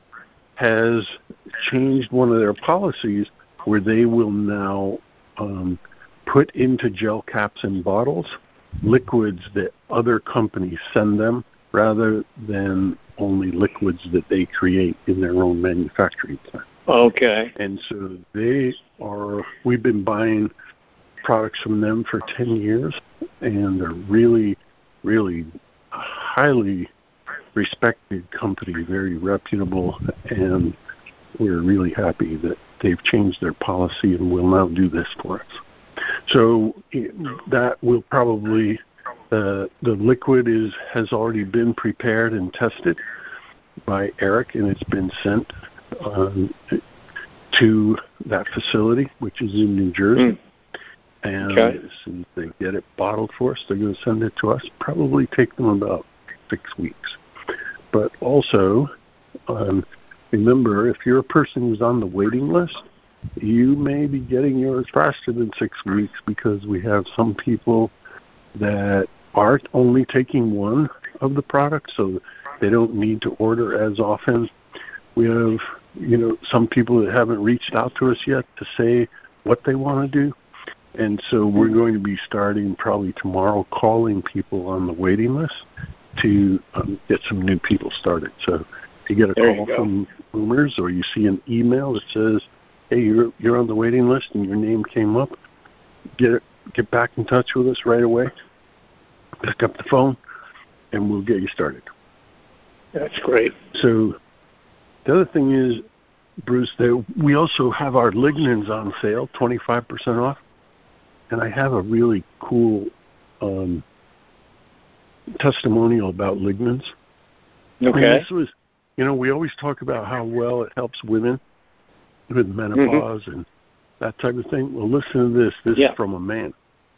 has changed one of their policies where they will now um, put into gel caps and bottles liquids that other companies send them rather than only liquids that they create in their own manufacturing plant. Okay. And so they are, we've been buying products from them for ten years, and they're really, really a highly respected company, very reputable, and we're really happy that they've changed their policy and will now do this for us. So that will probably, uh, the liquid is has already been prepared and tested by Eric, and it's been sent um, to that facility, which is in New Jersey. Mm. And okay. as soon as they get it bottled for us, they're going to send it to us. Probably take them about six weeks. But also, um, remember, if you're a person who's on the waiting list, you may be getting yours faster than six weeks because we have some people that aren't only taking one of the products, so they don't need to order as often. We have, you know, some people that haven't reached out to us yet to say what they want to do. And so we're going to be starting probably tomorrow calling people on the waiting list to um, get some new people started. So if you get a there call from Boomers or you see an email that says, hey, you're you're on the waiting list and your name came up, get it, get back in touch with us right away. Pick up the phone, and we'll get you started. That's great. So the other thing is, Bruce, that we also have our lignans on sale, twenty-five percent off. And I have a really cool um, testimonial about lignans. Okay. And this was, you know, we always talk about how well it helps women with menopause mm-hmm. and that type of thing. Well, listen to this. This yeah. is from a man.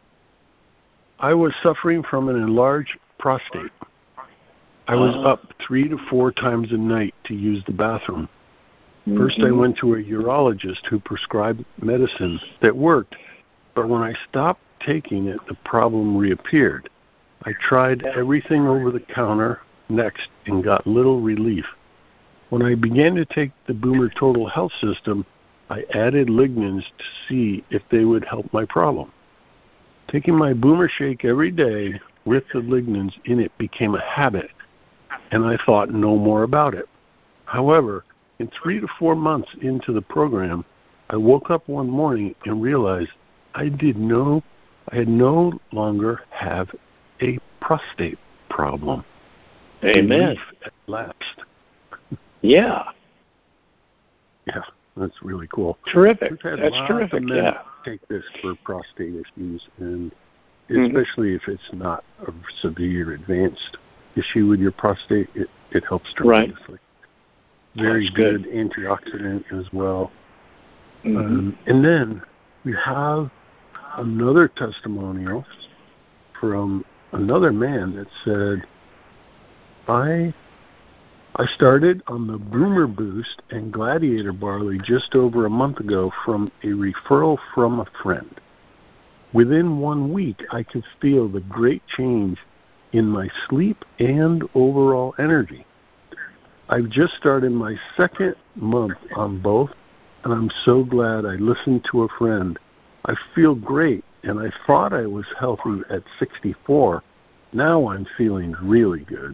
I was suffering from an enlarged prostate. I was uh, up three to four times a night to use the bathroom. Mm-hmm. First, I went to a urologist who prescribed medicine that worked. But when I stopped taking it, the problem reappeared. I tried everything over the counter next and got little relief. When I began to take the Boomer Total Health System, I added lignans to see if they would help my problem. Taking my Boomer Shake every day with the lignans in it became a habit, and I thought no more about it. However, in three to four months into the program, I woke up one morning and realized I did no, I had no longer have a prostate problem. Amen. Relief at last. Yeah. Yeah, that's really cool. Terrific. We've had That's lots terrific. of men Yeah. take this for prostate issues, and Mm-hmm. especially if it's not a severe advanced issue with your prostate, it, it helps tremendously. Right. Very That's good. good Antioxidant as well. Mm-hmm. Um, and then we have another testimonial from another man that said, I I started on the Boomer Boost and Gladiator Barley just over a month ago from a referral from a friend. Within one week, I could feel the great change in my sleep and overall energy. I've just started my second month on both, and I'm so glad I listened to a friend. I feel great, and I thought I was healthy at sixty-four. Now I'm feeling really good.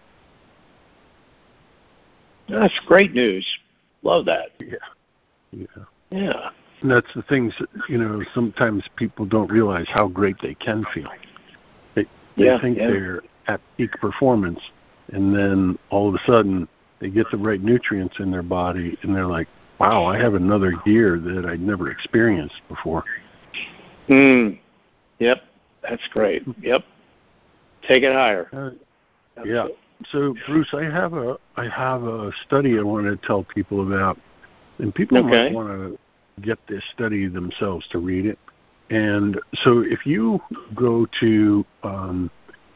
That's great news. Love that. Yeah. Yeah. Yeah. And that's the things, that, you know, sometimes people don't realize how great they can feel. They, they yeah, think yeah. they're at peak performance, and then all of a sudden they get the right nutrients in their body, and they're like, wow, I have another gear that I'd never experienced before. Mm. Yep. That's great. Yep. Take it higher. Uh, yeah. So, Bruce, I have a I have a study I want to tell people about, and people okay. might want to get this study themselves to read it. And so, if you go to um,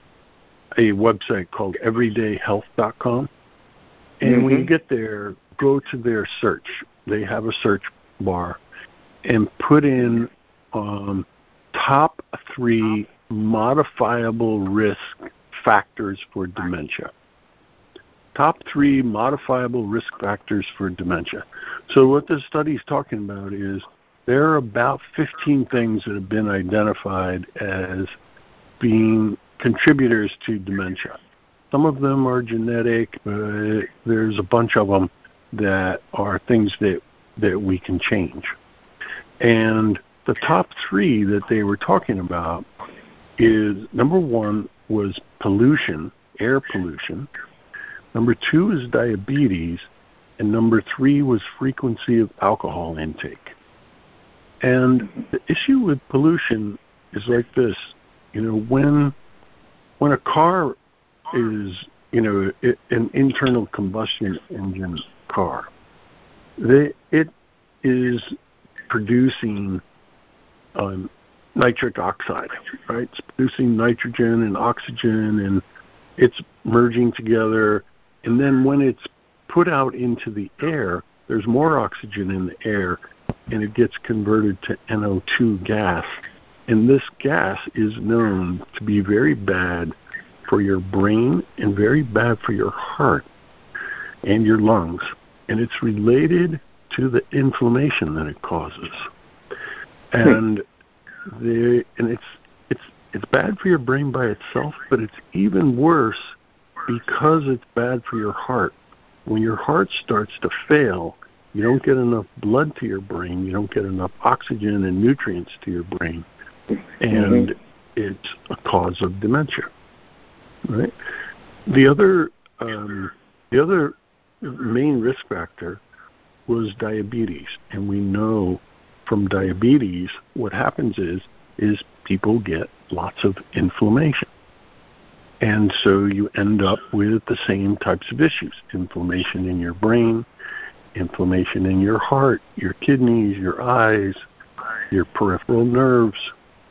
a website called everyday health dot com, and mm-hmm. when you get there, go to their search. They have a search bar, and put in um, top three modifiable risk factors for dementia. Top three modifiable risk factors for dementia. So what this study is talking about is there are about fifteen things that have been identified as being contributors to dementia. Some of them are genetic, but there's a bunch of them that are things that, that we can change. And the top three that they were talking about is, number one was pollution, air pollution. Number two is diabetes. And number three was frequency of alcohol intake. And the issue with pollution is like this. You know, when when a car is, you know, it, an internal combustion engine car, they, it is producing um, nitric oxide, right? It's producing nitrogen and oxygen, and it's merging together. And then when it's put out into the air, there's more oxygen in the air, and it gets converted to N O two gas. And this gas is known to be very bad for your brain and very bad for your heart and your lungs. And it's related to the inflammation that it causes. And the and it's it's it's bad for your brain by itself, but it's even worse because it's bad for your heart. When your heart starts to fail, you don't get enough blood to your brain, you don't get enough oxygen and nutrients to your brain, and mm-hmm. it's a cause of dementia. Right? The other um, the other main risk factor was diabetes, and we know from diabetes what happens is is people get lots of inflammation. And so you end up with the same types of issues: inflammation in your brain, inflammation in your heart, your kidneys, your eyes, your peripheral nerves.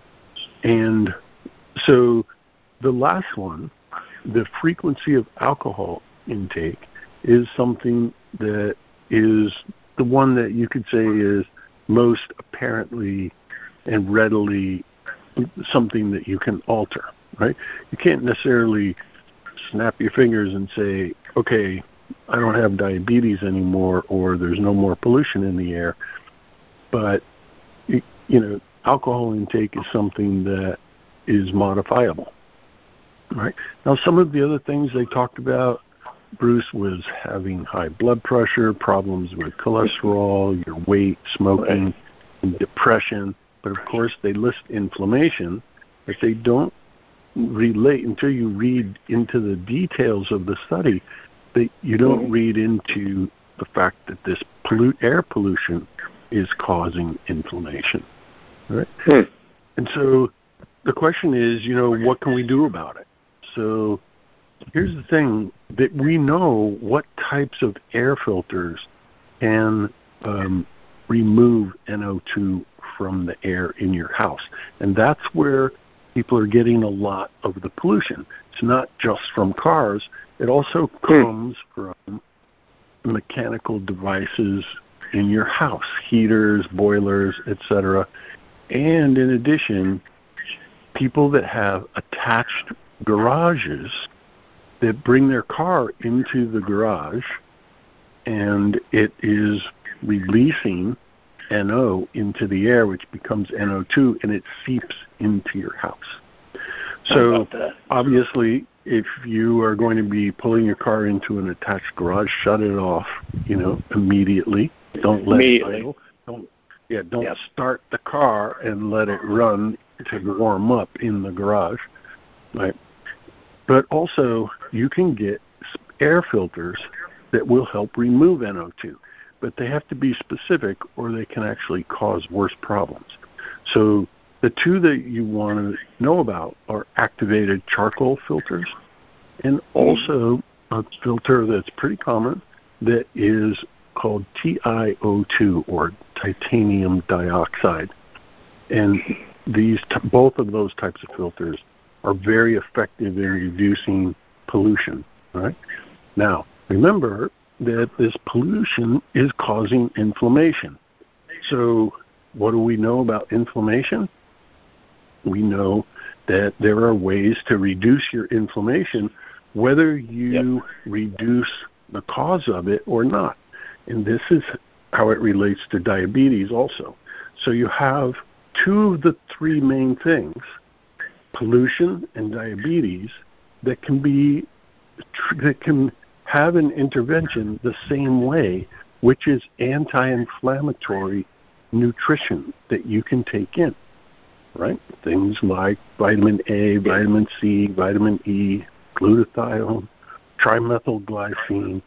And so the last one, the frequency of alcohol intake, is something that is the one that you could say is most apparently and readily something that you can alter, right? You can't necessarily snap your fingers and say, okay, I don't have diabetes anymore, or there's no more pollution in the air. but, you know, alcohol intake is something that is modifiable, right? Now, some of the other things they talked about, Bruce, was having high blood pressure, problems with cholesterol, your weight, smoking, and depression. But, of course, they list inflammation, but they don't relate until you read into the details of the study. That you don't mm-hmm. read into the fact that this pollute air pollution is causing inflammation, right? Hmm. And so the question is, you know, what can we do about it? So here's the thing, that we know what types of air filters can um, remove N O two from the air in your house. And that's where people are getting a lot of the pollution. It's not just from cars. It also comes from mechanical devices in your house, heaters, boilers, et cetera. And in addition, people that have attached garages that bring their car into the garage, and it is releasing N O into the air, which becomes N O two, and it seeps into your house. So obviously, if you are going to be pulling your car into an attached garage, shut it off, you know, immediately. Don't let it idle. Don't, yeah, don't yep. start the car and let it run to warm up in the garage, right? But also, you can get air filters that will help remove N O two. But they have to be specific or they can actually cause worse problems. So the two that you want to know about are activated charcoal filters and also a filter that's pretty common that is called T i O two, or titanium dioxide. And these t- both of those types of filters are very effective in reducing pollution, right? Now, remember that this pollution is causing inflammation. So what do we know about inflammation? We know that there are ways to reduce your inflammation, whether you yep. reduce the cause of it or not. And this is how it relates to diabetes also. So you have two of the three main things, pollution and diabetes, that can be that can have an intervention the same way, which is anti-inflammatory nutrition that you can take in, right? Things like vitamin A, vitamin C, vitamin E, glutathione, trimethylglycine,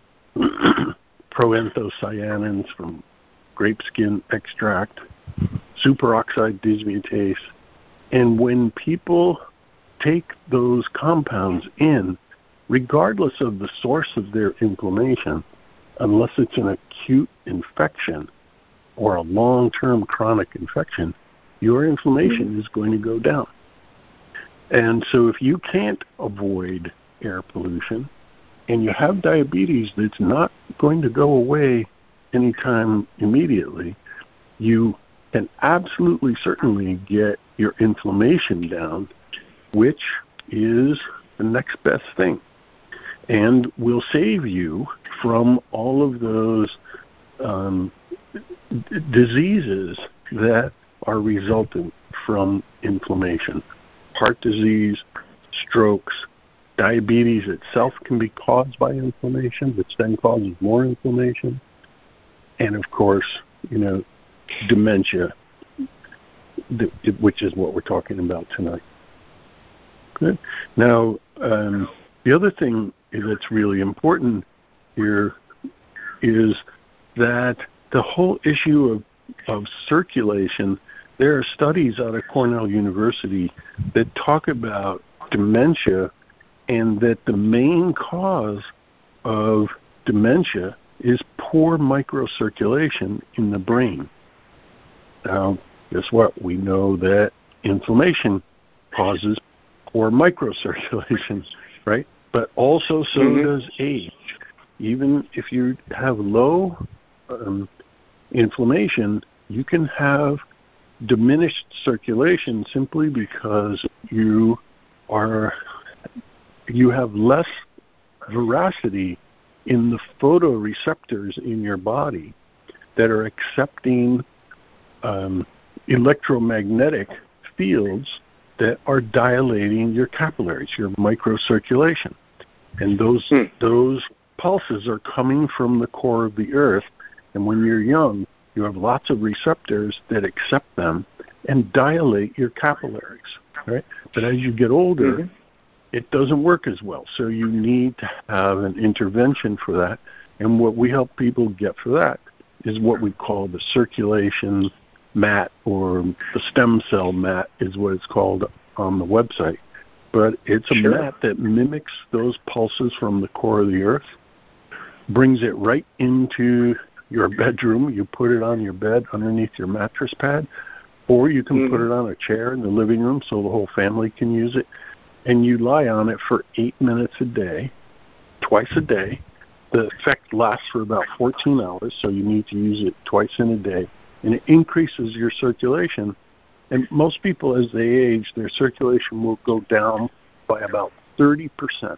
proanthocyanins from grape skin extract, superoxide dismutase. And when people take those compounds in, regardless of the source of their inflammation, unless it's an acute infection or a long-term chronic infection, your inflammation mm-hmm. is going to go down. And so if you can't avoid air pollution and you have diabetes that's not going to go away anytime immediately, you can absolutely certainly get your inflammation down, which is the next best thing, and will save you from all of those um, d- diseases that are resultant from inflammation. Heart disease, strokes, diabetes itself can be caused by inflammation, which then causes more inflammation. And of course, you know, dementia, which is what we're talking about tonight. Good. Now, um, the other thing that's really important here is that the whole issue of, of circulation, there are studies out of Cornell University that talk about dementia, and that the main cause of dementia is poor microcirculation in the brain. Now, guess what? We know that inflammation causes poor microcirculation, right? But also so mm-hmm. does age. Even if you have low um, inflammation, you can have diminished circulation simply because you are you have less veracity in the photoreceptors in your body that are accepting um, electromagnetic fields that are dilating your capillaries, your microcirculation. And those hmm. those pulses are coming from the core of the earth. And when you're young, you have lots of receptors that accept them and dilate your capillaries, right? But as you get older, mm-hmm. it doesn't work as well. So you need to have an intervention for that. And what we help people get for that is what we call the circulation mat, or the stem cell mat is what it's called on the website. But it's a sure. mat that mimics those pulses from the core of the earth, brings it right into your bedroom. You put it on your bed underneath your mattress pad, or you can mm. put it on a chair in the living room so the whole family can use it. And you lie on it for eight minutes a day, twice a day. The effect lasts for about fourteen hours, so you need to use it twice in a day. And it increases your circulation. And most people, as they age, their circulation will go down by about thirty percent.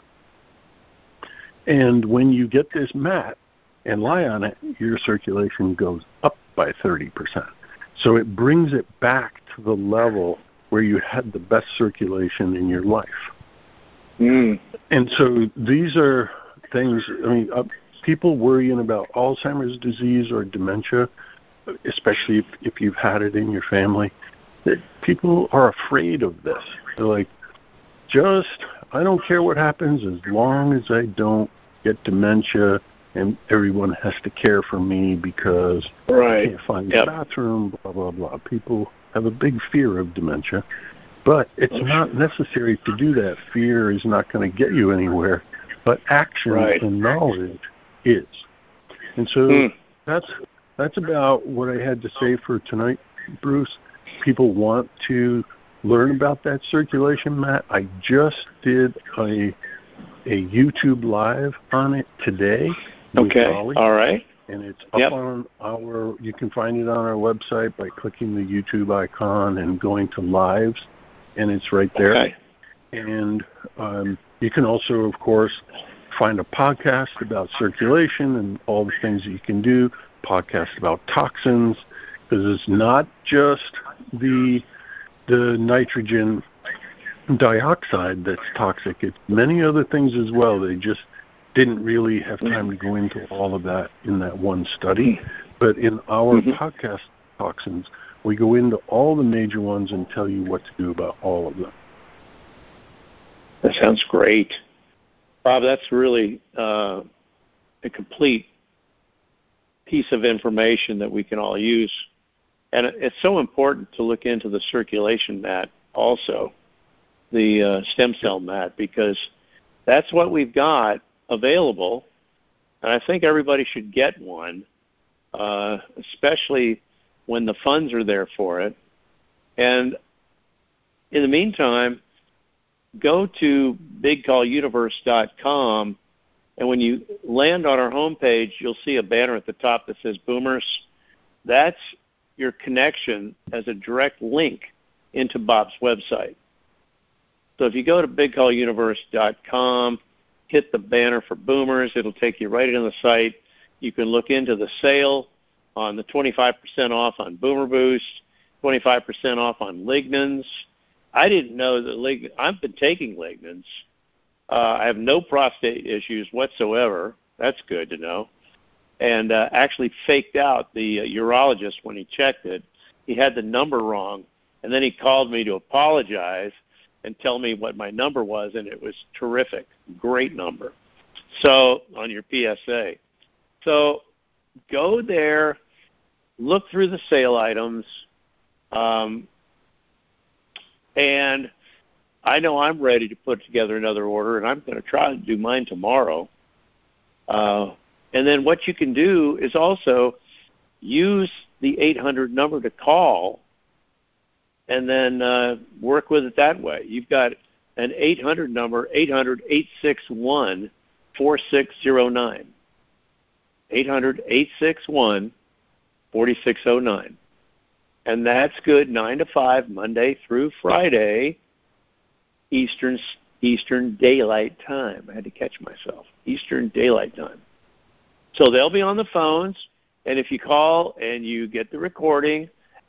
And when you get this mat and lie on it, your circulation goes up by thirty percent. So it brings it back to the level where you had the best circulation in your life. Mm. And so these are things, I mean, uh, people worrying about Alzheimer's disease or dementia, especially if, if you've had it in your family, that people are afraid of this. They're like, just, I don't care what happens as long as I don't get dementia and everyone has to care for me because right. I can't find yep. the bathroom, blah, blah, blah. People have a big fear of dementia, but it's oh, not sure. necessary to do that. Fear is not going to get you anywhere, but action right. and knowledge is. And so mm. that's that's about what I had to say for tonight, Bruce. People want to learn about that circulation mat. I just did a a YouTube live on it today. Okay, Ollie, all right. And it's up yep. on our, you can find it on our website by clicking the YouTube icon and going to lives, and it's right there. Okay. And um, you can also, of course, find a podcast about circulation and all the things that you can do, podcast about toxins, because it's not just the the nitrogen dioxide that's toxic. It's many other things as well. They just didn't really have time to go into all of that in that one study. But in our mm-hmm. podcast toxins, we go into all the major ones and tell you what to do about all of them. That sounds great. Bob, that's really uh, a complete piece of information that we can all use. And it's so important to look into the circulation mat also, the uh, stem cell mat, because that's what we've got available. And I think everybody should get one, uh, especially when the funds are there for it. And in the meantime, go to big call universe dot com, and when you land on our homepage, you'll see a banner at the top that says Boomers. That's your connection as a direct link into Bob's website. So if you go to big call universe dot com, hit the banner for Boomers, it'll take you right into the site. You can look into the sale on the twenty-five percent off on Boomer Boost, twenty-five percent off on lignans. I didn't know that lig- I've been taking lignans. Uh, I have no prostate issues whatsoever. That's good to know. And uh, actually faked out the uh, urologist when he checked it. He had the number wrong, and then he called me to apologize and tell me what my number was, and it was terrific, great number. So on your P S A. So go there, look through the sale items, um, and I know I'm ready to put together another order, and I'm going to try to do mine tomorrow. Uh, and then what you can do is also use the eight hundred number to call and then uh, work with it that way. You've got an eight hundred number, eight hundred, eight six one, four six zero nine. eight hundred, eight six one, four six zero nine. And that's good nine to five, Monday through Friday, Eastern Eastern Daylight Time. I had to catch myself. Eastern Daylight Time. So they'll be on the phones, and if you call and you get the recording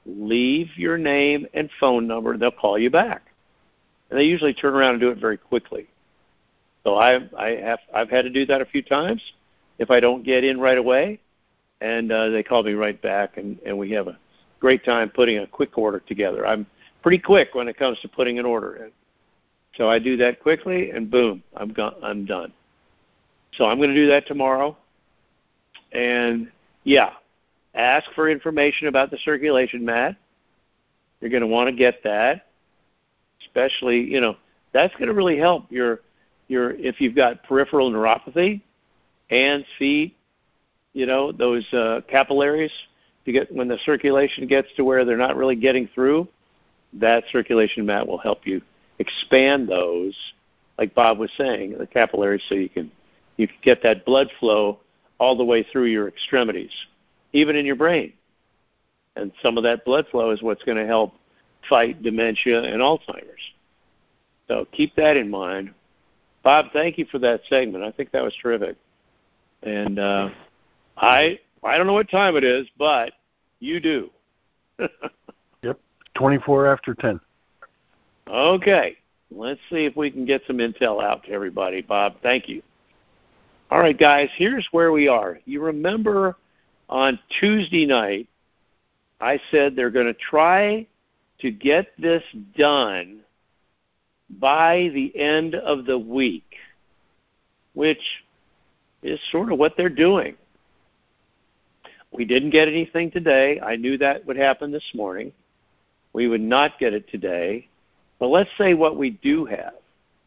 leave your name and phone number. They'll call you back. And they usually turn around and do it very quickly. So I've, I have, I've had to do that a few times if I don't get in right away. And uh, they call me right back, and, and we have a great time putting a quick order together. I'm pretty quick when it comes to putting an order in. So I do that quickly, and boom, I'm gone, I'm done. So I'm going to do that tomorrow. And, yeah, ask for information about the circulation mat. You're going to want to get that, especially, you know, that's going to really help your, your if you've got peripheral neuropathy, hands, feet, you know, those uh, capillaries. You get, when the circulation gets to where they're not really getting through, that circulation mat will help you expand those, like Bob was saying, the capillaries, so you can you can get that blood flow all the way through your extremities, even in your brain. And some of that blood flow is what's going to help fight dementia and Alzheimer's. So keep that in mind. Bob, thank you for that segment. I think that was terrific. And uh, I I don't know what time it is, but you do. Yep, twenty-four after ten. Okay, let's see if we can get some intel out to everybody. Bob, thank you. All right, guys, here's where we are. You remember on Tuesday night, I said they're going to try to get this done by the end of the week, which is sort of what they're doing. We didn't get anything today. I knew that would happen this morning. We would not get it today. But let's say what we do have.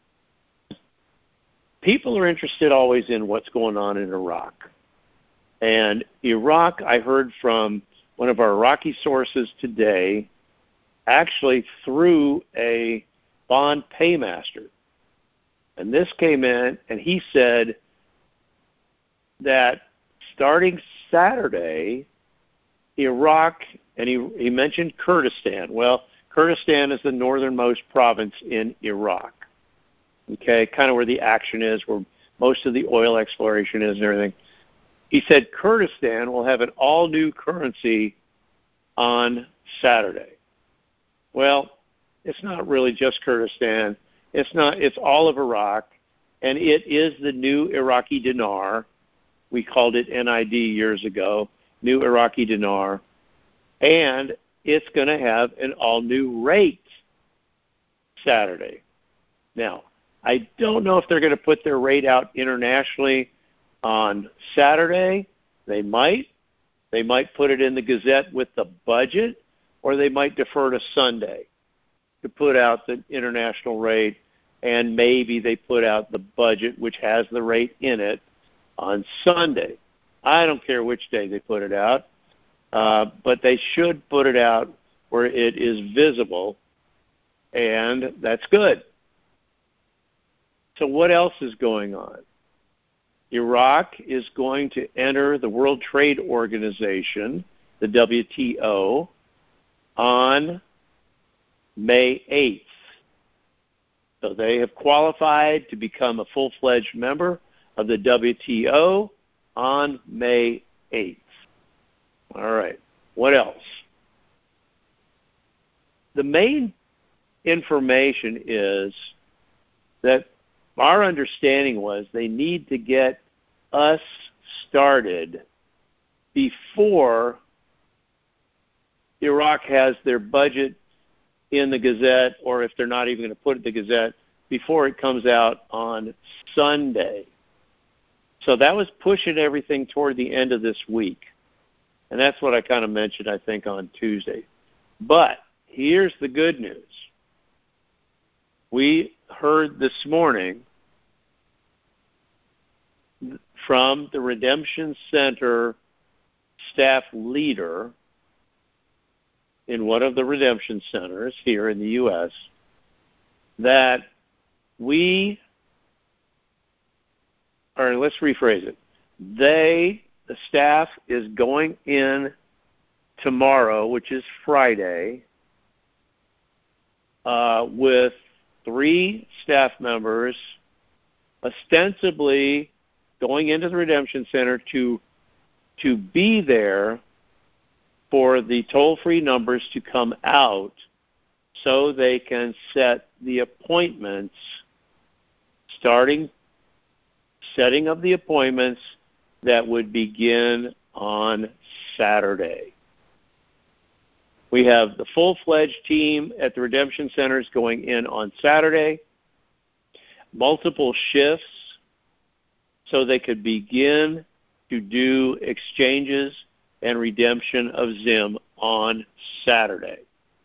People are interested always in what's going on in Iraq. And Iraq, I heard from one of our Iraqi sources today, actually through a bond paymaster. And this came in, and he said that starting Saturday, Iraq, and he, he mentioned Kurdistan. Well, Kurdistan is the northernmost province in Iraq, okay, kind of where the action is, where most of the oil exploration is and everything. He said Kurdistan will have an all-new currency on Saturday. Well, it's not really just Kurdistan. It's not. It's all of Iraq, and it is the new Iraqi dinar. We called it N I D years ago, new Iraqi dinar, and it's going to have an all-new rate Saturday. Now, I don't know if they're going to put their rate out internationally on Saturday. They might. They might put it in the Gazette with the budget, or they might defer to Sunday to put out the international rate, and maybe they put out the budget, which has the rate in it, on Sunday. I don't care which day they put it out, uh, but they should put it out where it is visible, and that's good. So what else is going on? Iraq is going to enter the World Trade Organization, the W T O, on May eighth. So they have qualified to become a full-fledged member of the W T O on May eighth. All right. What else? The main information is that our understanding was they need to get us started before Iraq has their budget in the Gazette, or if they're not even going to put it in the Gazette, before it comes out on Sunday. So that was pushing everything toward the end of this week. And that's what I kind of mentioned, I think, on Tuesday. But here's the good news. We heard this morning from the Redemption Center staff leader in one of the Redemption Centers here in the U S that we, or let's rephrase it, they, the staff is going in tomorrow, which is Friday, uh, with three staff members ostensibly going into the Redemption Center to to be there for the toll-free numbers to come out so they can set the appointments, starting setting of the appointments that would begin on Saturday. We have the full-fledged team at the redemption centers going in on Saturday, multiple shifts, so they could begin to do exchanges and redemption of Zim on Saturday.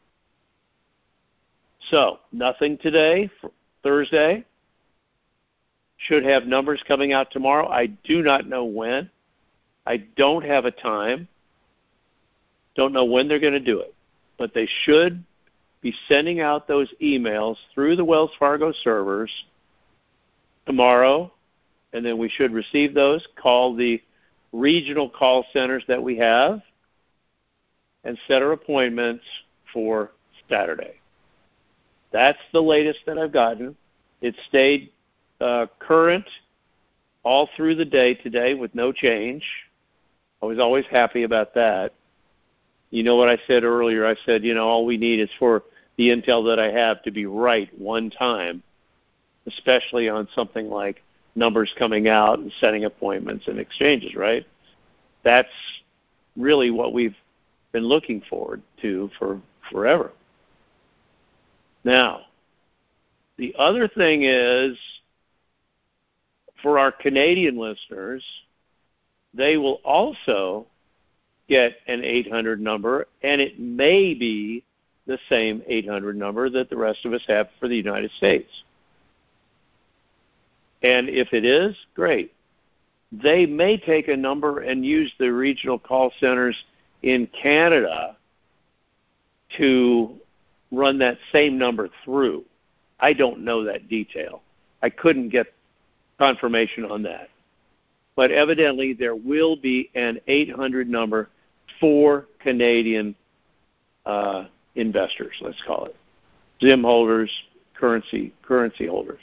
So, nothing today, Thursday. Should have numbers coming out tomorrow. I do not know when. I don't have a time. Don't know when they're going to do it. But they should be sending out those emails through the Wells Fargo servers tomorrow, and then we should receive those, call the regional call centers that we have, and set our appointments for Saturday. That's the latest that I've gotten. It stayed uh, current all through the day today with no change. I was always happy about that. You know what I said earlier? I said, you know, all we need is for the intel that I have to be right one time, especially on something like numbers coming out and setting appointments and exchanges, right? That's really what we've been looking forward to for forever. Now, the other thing is, for our Canadian listeners, they will also get an eight hundred number, and it may be the same eight hundred number that the rest of us have for the United States. And if it is, great. They may take a number and use the regional call centers in Canada to run that same number through. I don't know that detail. I couldn't get confirmation on that. But evidently there will be an eight hundred number for Canadian uh, investors, let's call it. Zim holders, currency, currency holders.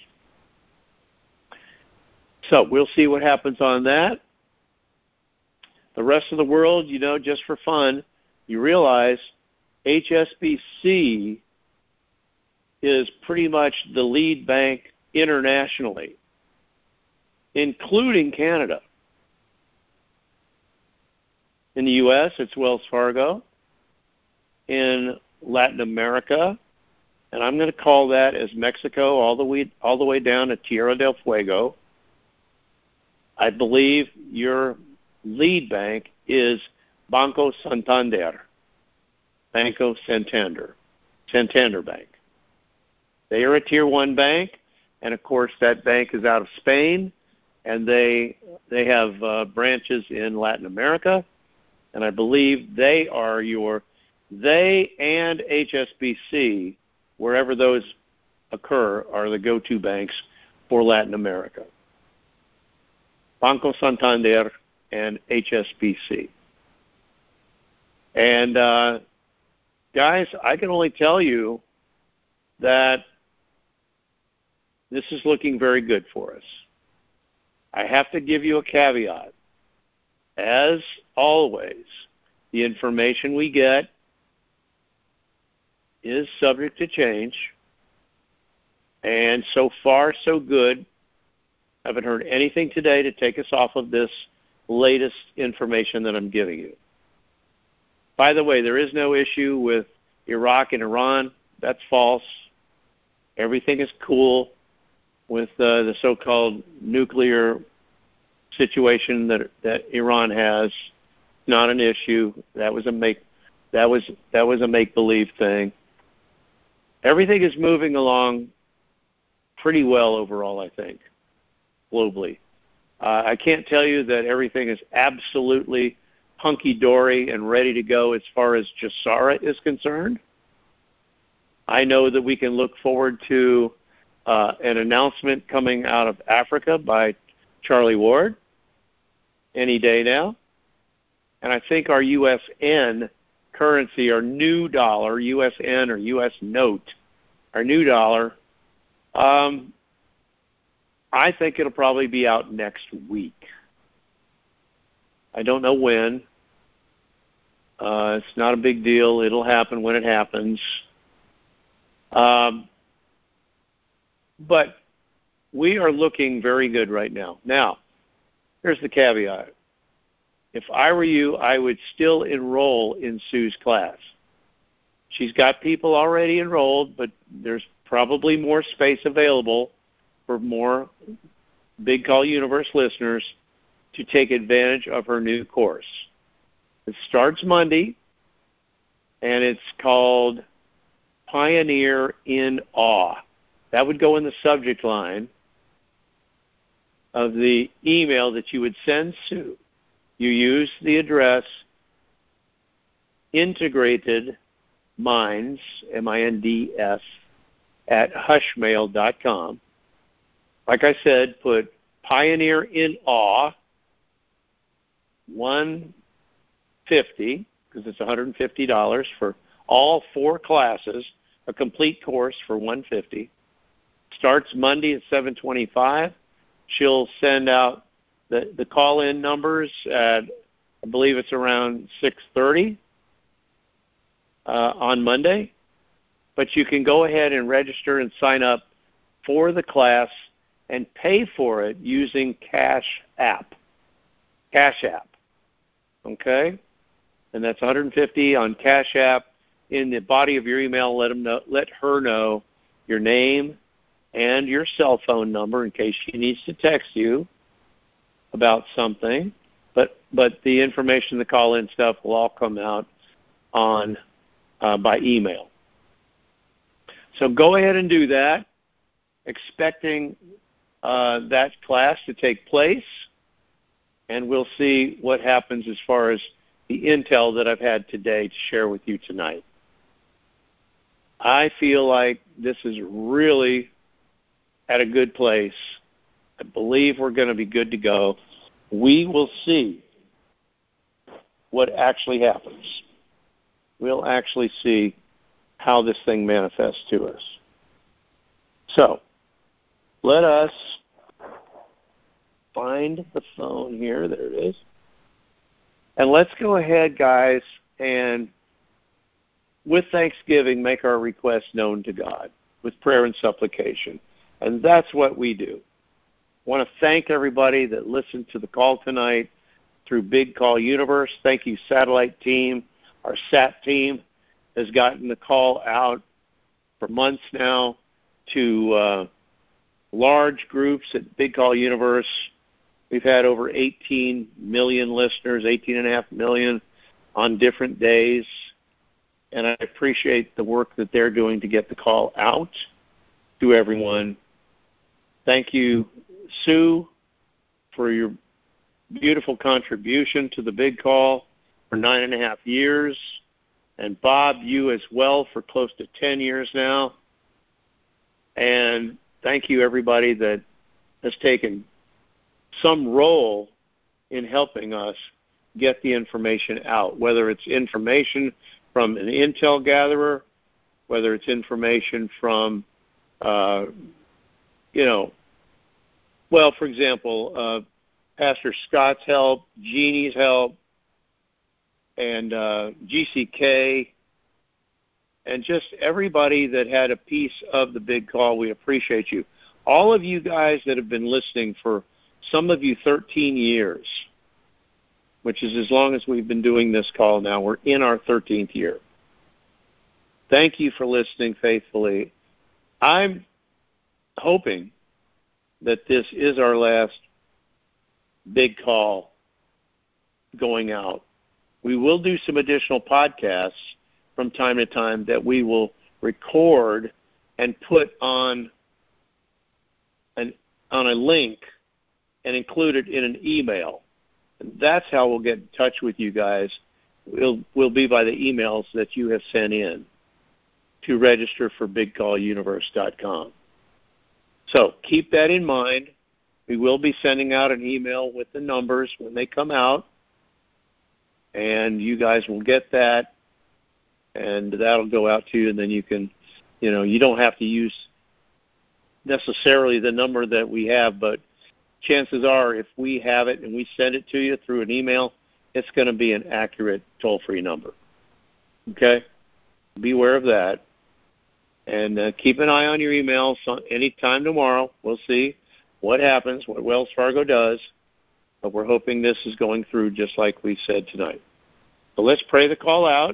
So we'll see what happens on that. The rest of the world, you know, just for fun, you realize H S B C is pretty much the lead bank internationally, including Canada. In the U S, it's Wells Fargo. In Latin America, and I'm going to call that as Mexico all the way all the way down to Tierra del Fuego, I believe your lead bank is Banco Santander. Banco Santander. Santander Bank. They are a Tier one bank, and of course that bank is out of Spain, and they they have uh, branches in Latin America, and I believe they are your, they and H S B C, wherever those occur, are the go-to banks for Latin America. Banco Santander and H S B C. And uh, guys, I can only tell you that this is looking very good for us. I have to give you a caveat. As always, the information we get is subject to change. And so far, so good. I haven't heard anything today to take us off of this latest information that I'm giving you. By the way, there is no issue with Iraq and Iran. That's false. Everything is cool with uh, the so-called nuclear situation that that Iran has. Not an issue. That was a make that was that was a make-believe thing. Everything is moving along pretty well overall, I think, globally. Uh, I can't tell you that everything is absolutely hunky-dory and ready to go as far as Jassara is concerned. I know that we can look forward to uh, an announcement coming out of Africa by Charlie Ward any day now. And I think our U S N currency, our new dollar, U S N or U S note, our new dollar, um, I think it'll probably be out next week. I don't know when. Uh, it's not a big deal. It'll happen when it happens. Um, but we are looking very good right now. Now, here's the caveat. If I were you, I would still enroll in Sue's class. She's got people already enrolled, but there's probably more space available for more Big Call Universe listeners to take advantage of her new course. It starts Monday, and it's called Pioneer in Awe. That would go in the subject line of the email that you would send Sue. You use the address Integrated Minds, M I N D S, at hushmail dot com. Like I said, put Pioneer in Awe, one hundred fifty dollars, because it's one hundred fifty dollars for all four classes, a complete course for one hundred fifty dollars. Starts Monday at seven twenty-five. She'll send out the, the call-in numbers at, I believe it's around six thirty uh, on Monday. But you can go ahead and register and sign up for the class and pay for it using Cash App. Cash App. Okay? And that's one hundred fifty dollars on Cash App. In the body of your email, let them know, let her know your name and your cell phone number in case she needs to text you about something. But but the information, the call-in stuff, will all come out on uh, by email. So go ahead and do that, expecting uh, that class to take place, and we'll see what happens as far as the intel that I've had today to share with you tonight. I feel like this is really at a good place. I believe we're going to be good to go. We will see what actually happens. We'll actually see how this thing manifests to us. So, let us find the phone here. There it is. And let's go ahead, guys, and with thanksgiving, make our requests known to God with prayer and supplication. And that's what we do. I want to thank everybody that listened to the call tonight through Big Call Universe. Thank you, Satellite Team. Our S A T team has gotten the call out for months now to uh, large groups at Big Call Universe. We've had over eighteen million listeners, eighteen point five million on different days. And I appreciate the work that they're doing to get the call out to everyone. Thank you, Sue, for your beautiful contribution to the Big Call for nine and a half years. And Bob, you as well for close to ten years now. And thank you, everybody that has taken some role in helping us get the information out, whether it's information from an intel gatherer, whether it's information from, uh, you know, well, for example, uh, Pastor Scott's help, Jeannie's help, and uh, G C K, and just everybody that had a piece of the Big Call. We appreciate you. All of you guys that have been listening for, some of you, thirteen years, which is as long as we've been doing this call now. We're in our thirteenth year. Thank you for listening faithfully. I'm hoping that this is our last Big Call going out. We will do some additional podcasts from time to time that we will record and put on an on a link and include it in an email. And that's how we'll get in touch with you guys. We'll, we'll be by the emails that you have sent in to register for big call universe dot com. So keep that in mind. We will be sending out an email with the numbers when they come out, and you guys will get that, and that'll go out to you, and then you can, you know, you don't have to use necessarily the number that we have, but chances are if we have it and we send it to you through an email, it's going to be an accurate toll-free number. Okay? Beware of that. And uh, keep an eye on your emails anytime tomorrow. We'll see what happens, what Wells Fargo does. But we're hoping this is going through just like we said tonight. So let's pray the call out.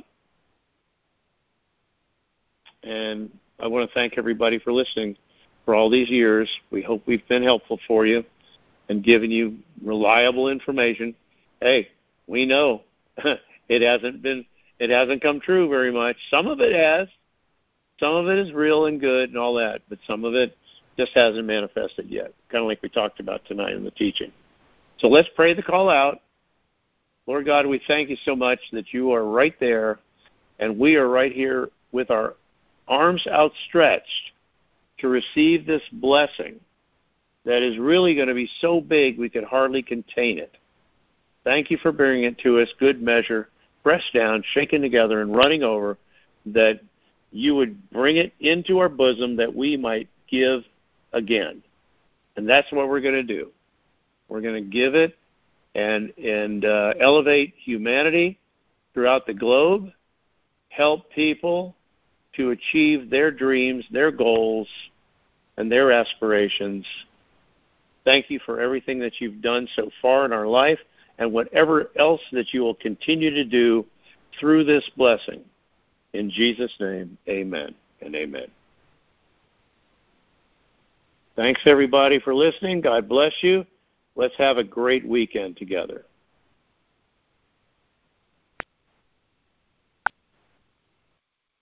And I want to thank everybody for listening for all these years. We hope we've been helpful for you and given you reliable information. Hey, we know it hasn't been, it hasn't come true very much. Some of it has. Some of it is real and good and all that, but some of it just hasn't manifested yet, kind of like we talked about tonight in the teaching. So let's pray the call out. Lord God, we thank you so much that you are right there, and we are right here with our arms outstretched to receive this blessing that is really going to be so big we could hardly contain it. Thank you for bringing it to us, good measure, pressed down, shaken together, and running over, that you would bring it into our bosom that we might give again. And that's what we're going to do. We're going to give it and, and uh, elevate humanity throughout the globe, help people to achieve their dreams, their goals, and their aspirations. Thank you for everything that you've done so far in our life and whatever else that you will continue to do through this blessing. In Jesus' name, amen and amen. Thanks, everybody, for listening. God bless you. Let's have a great weekend together.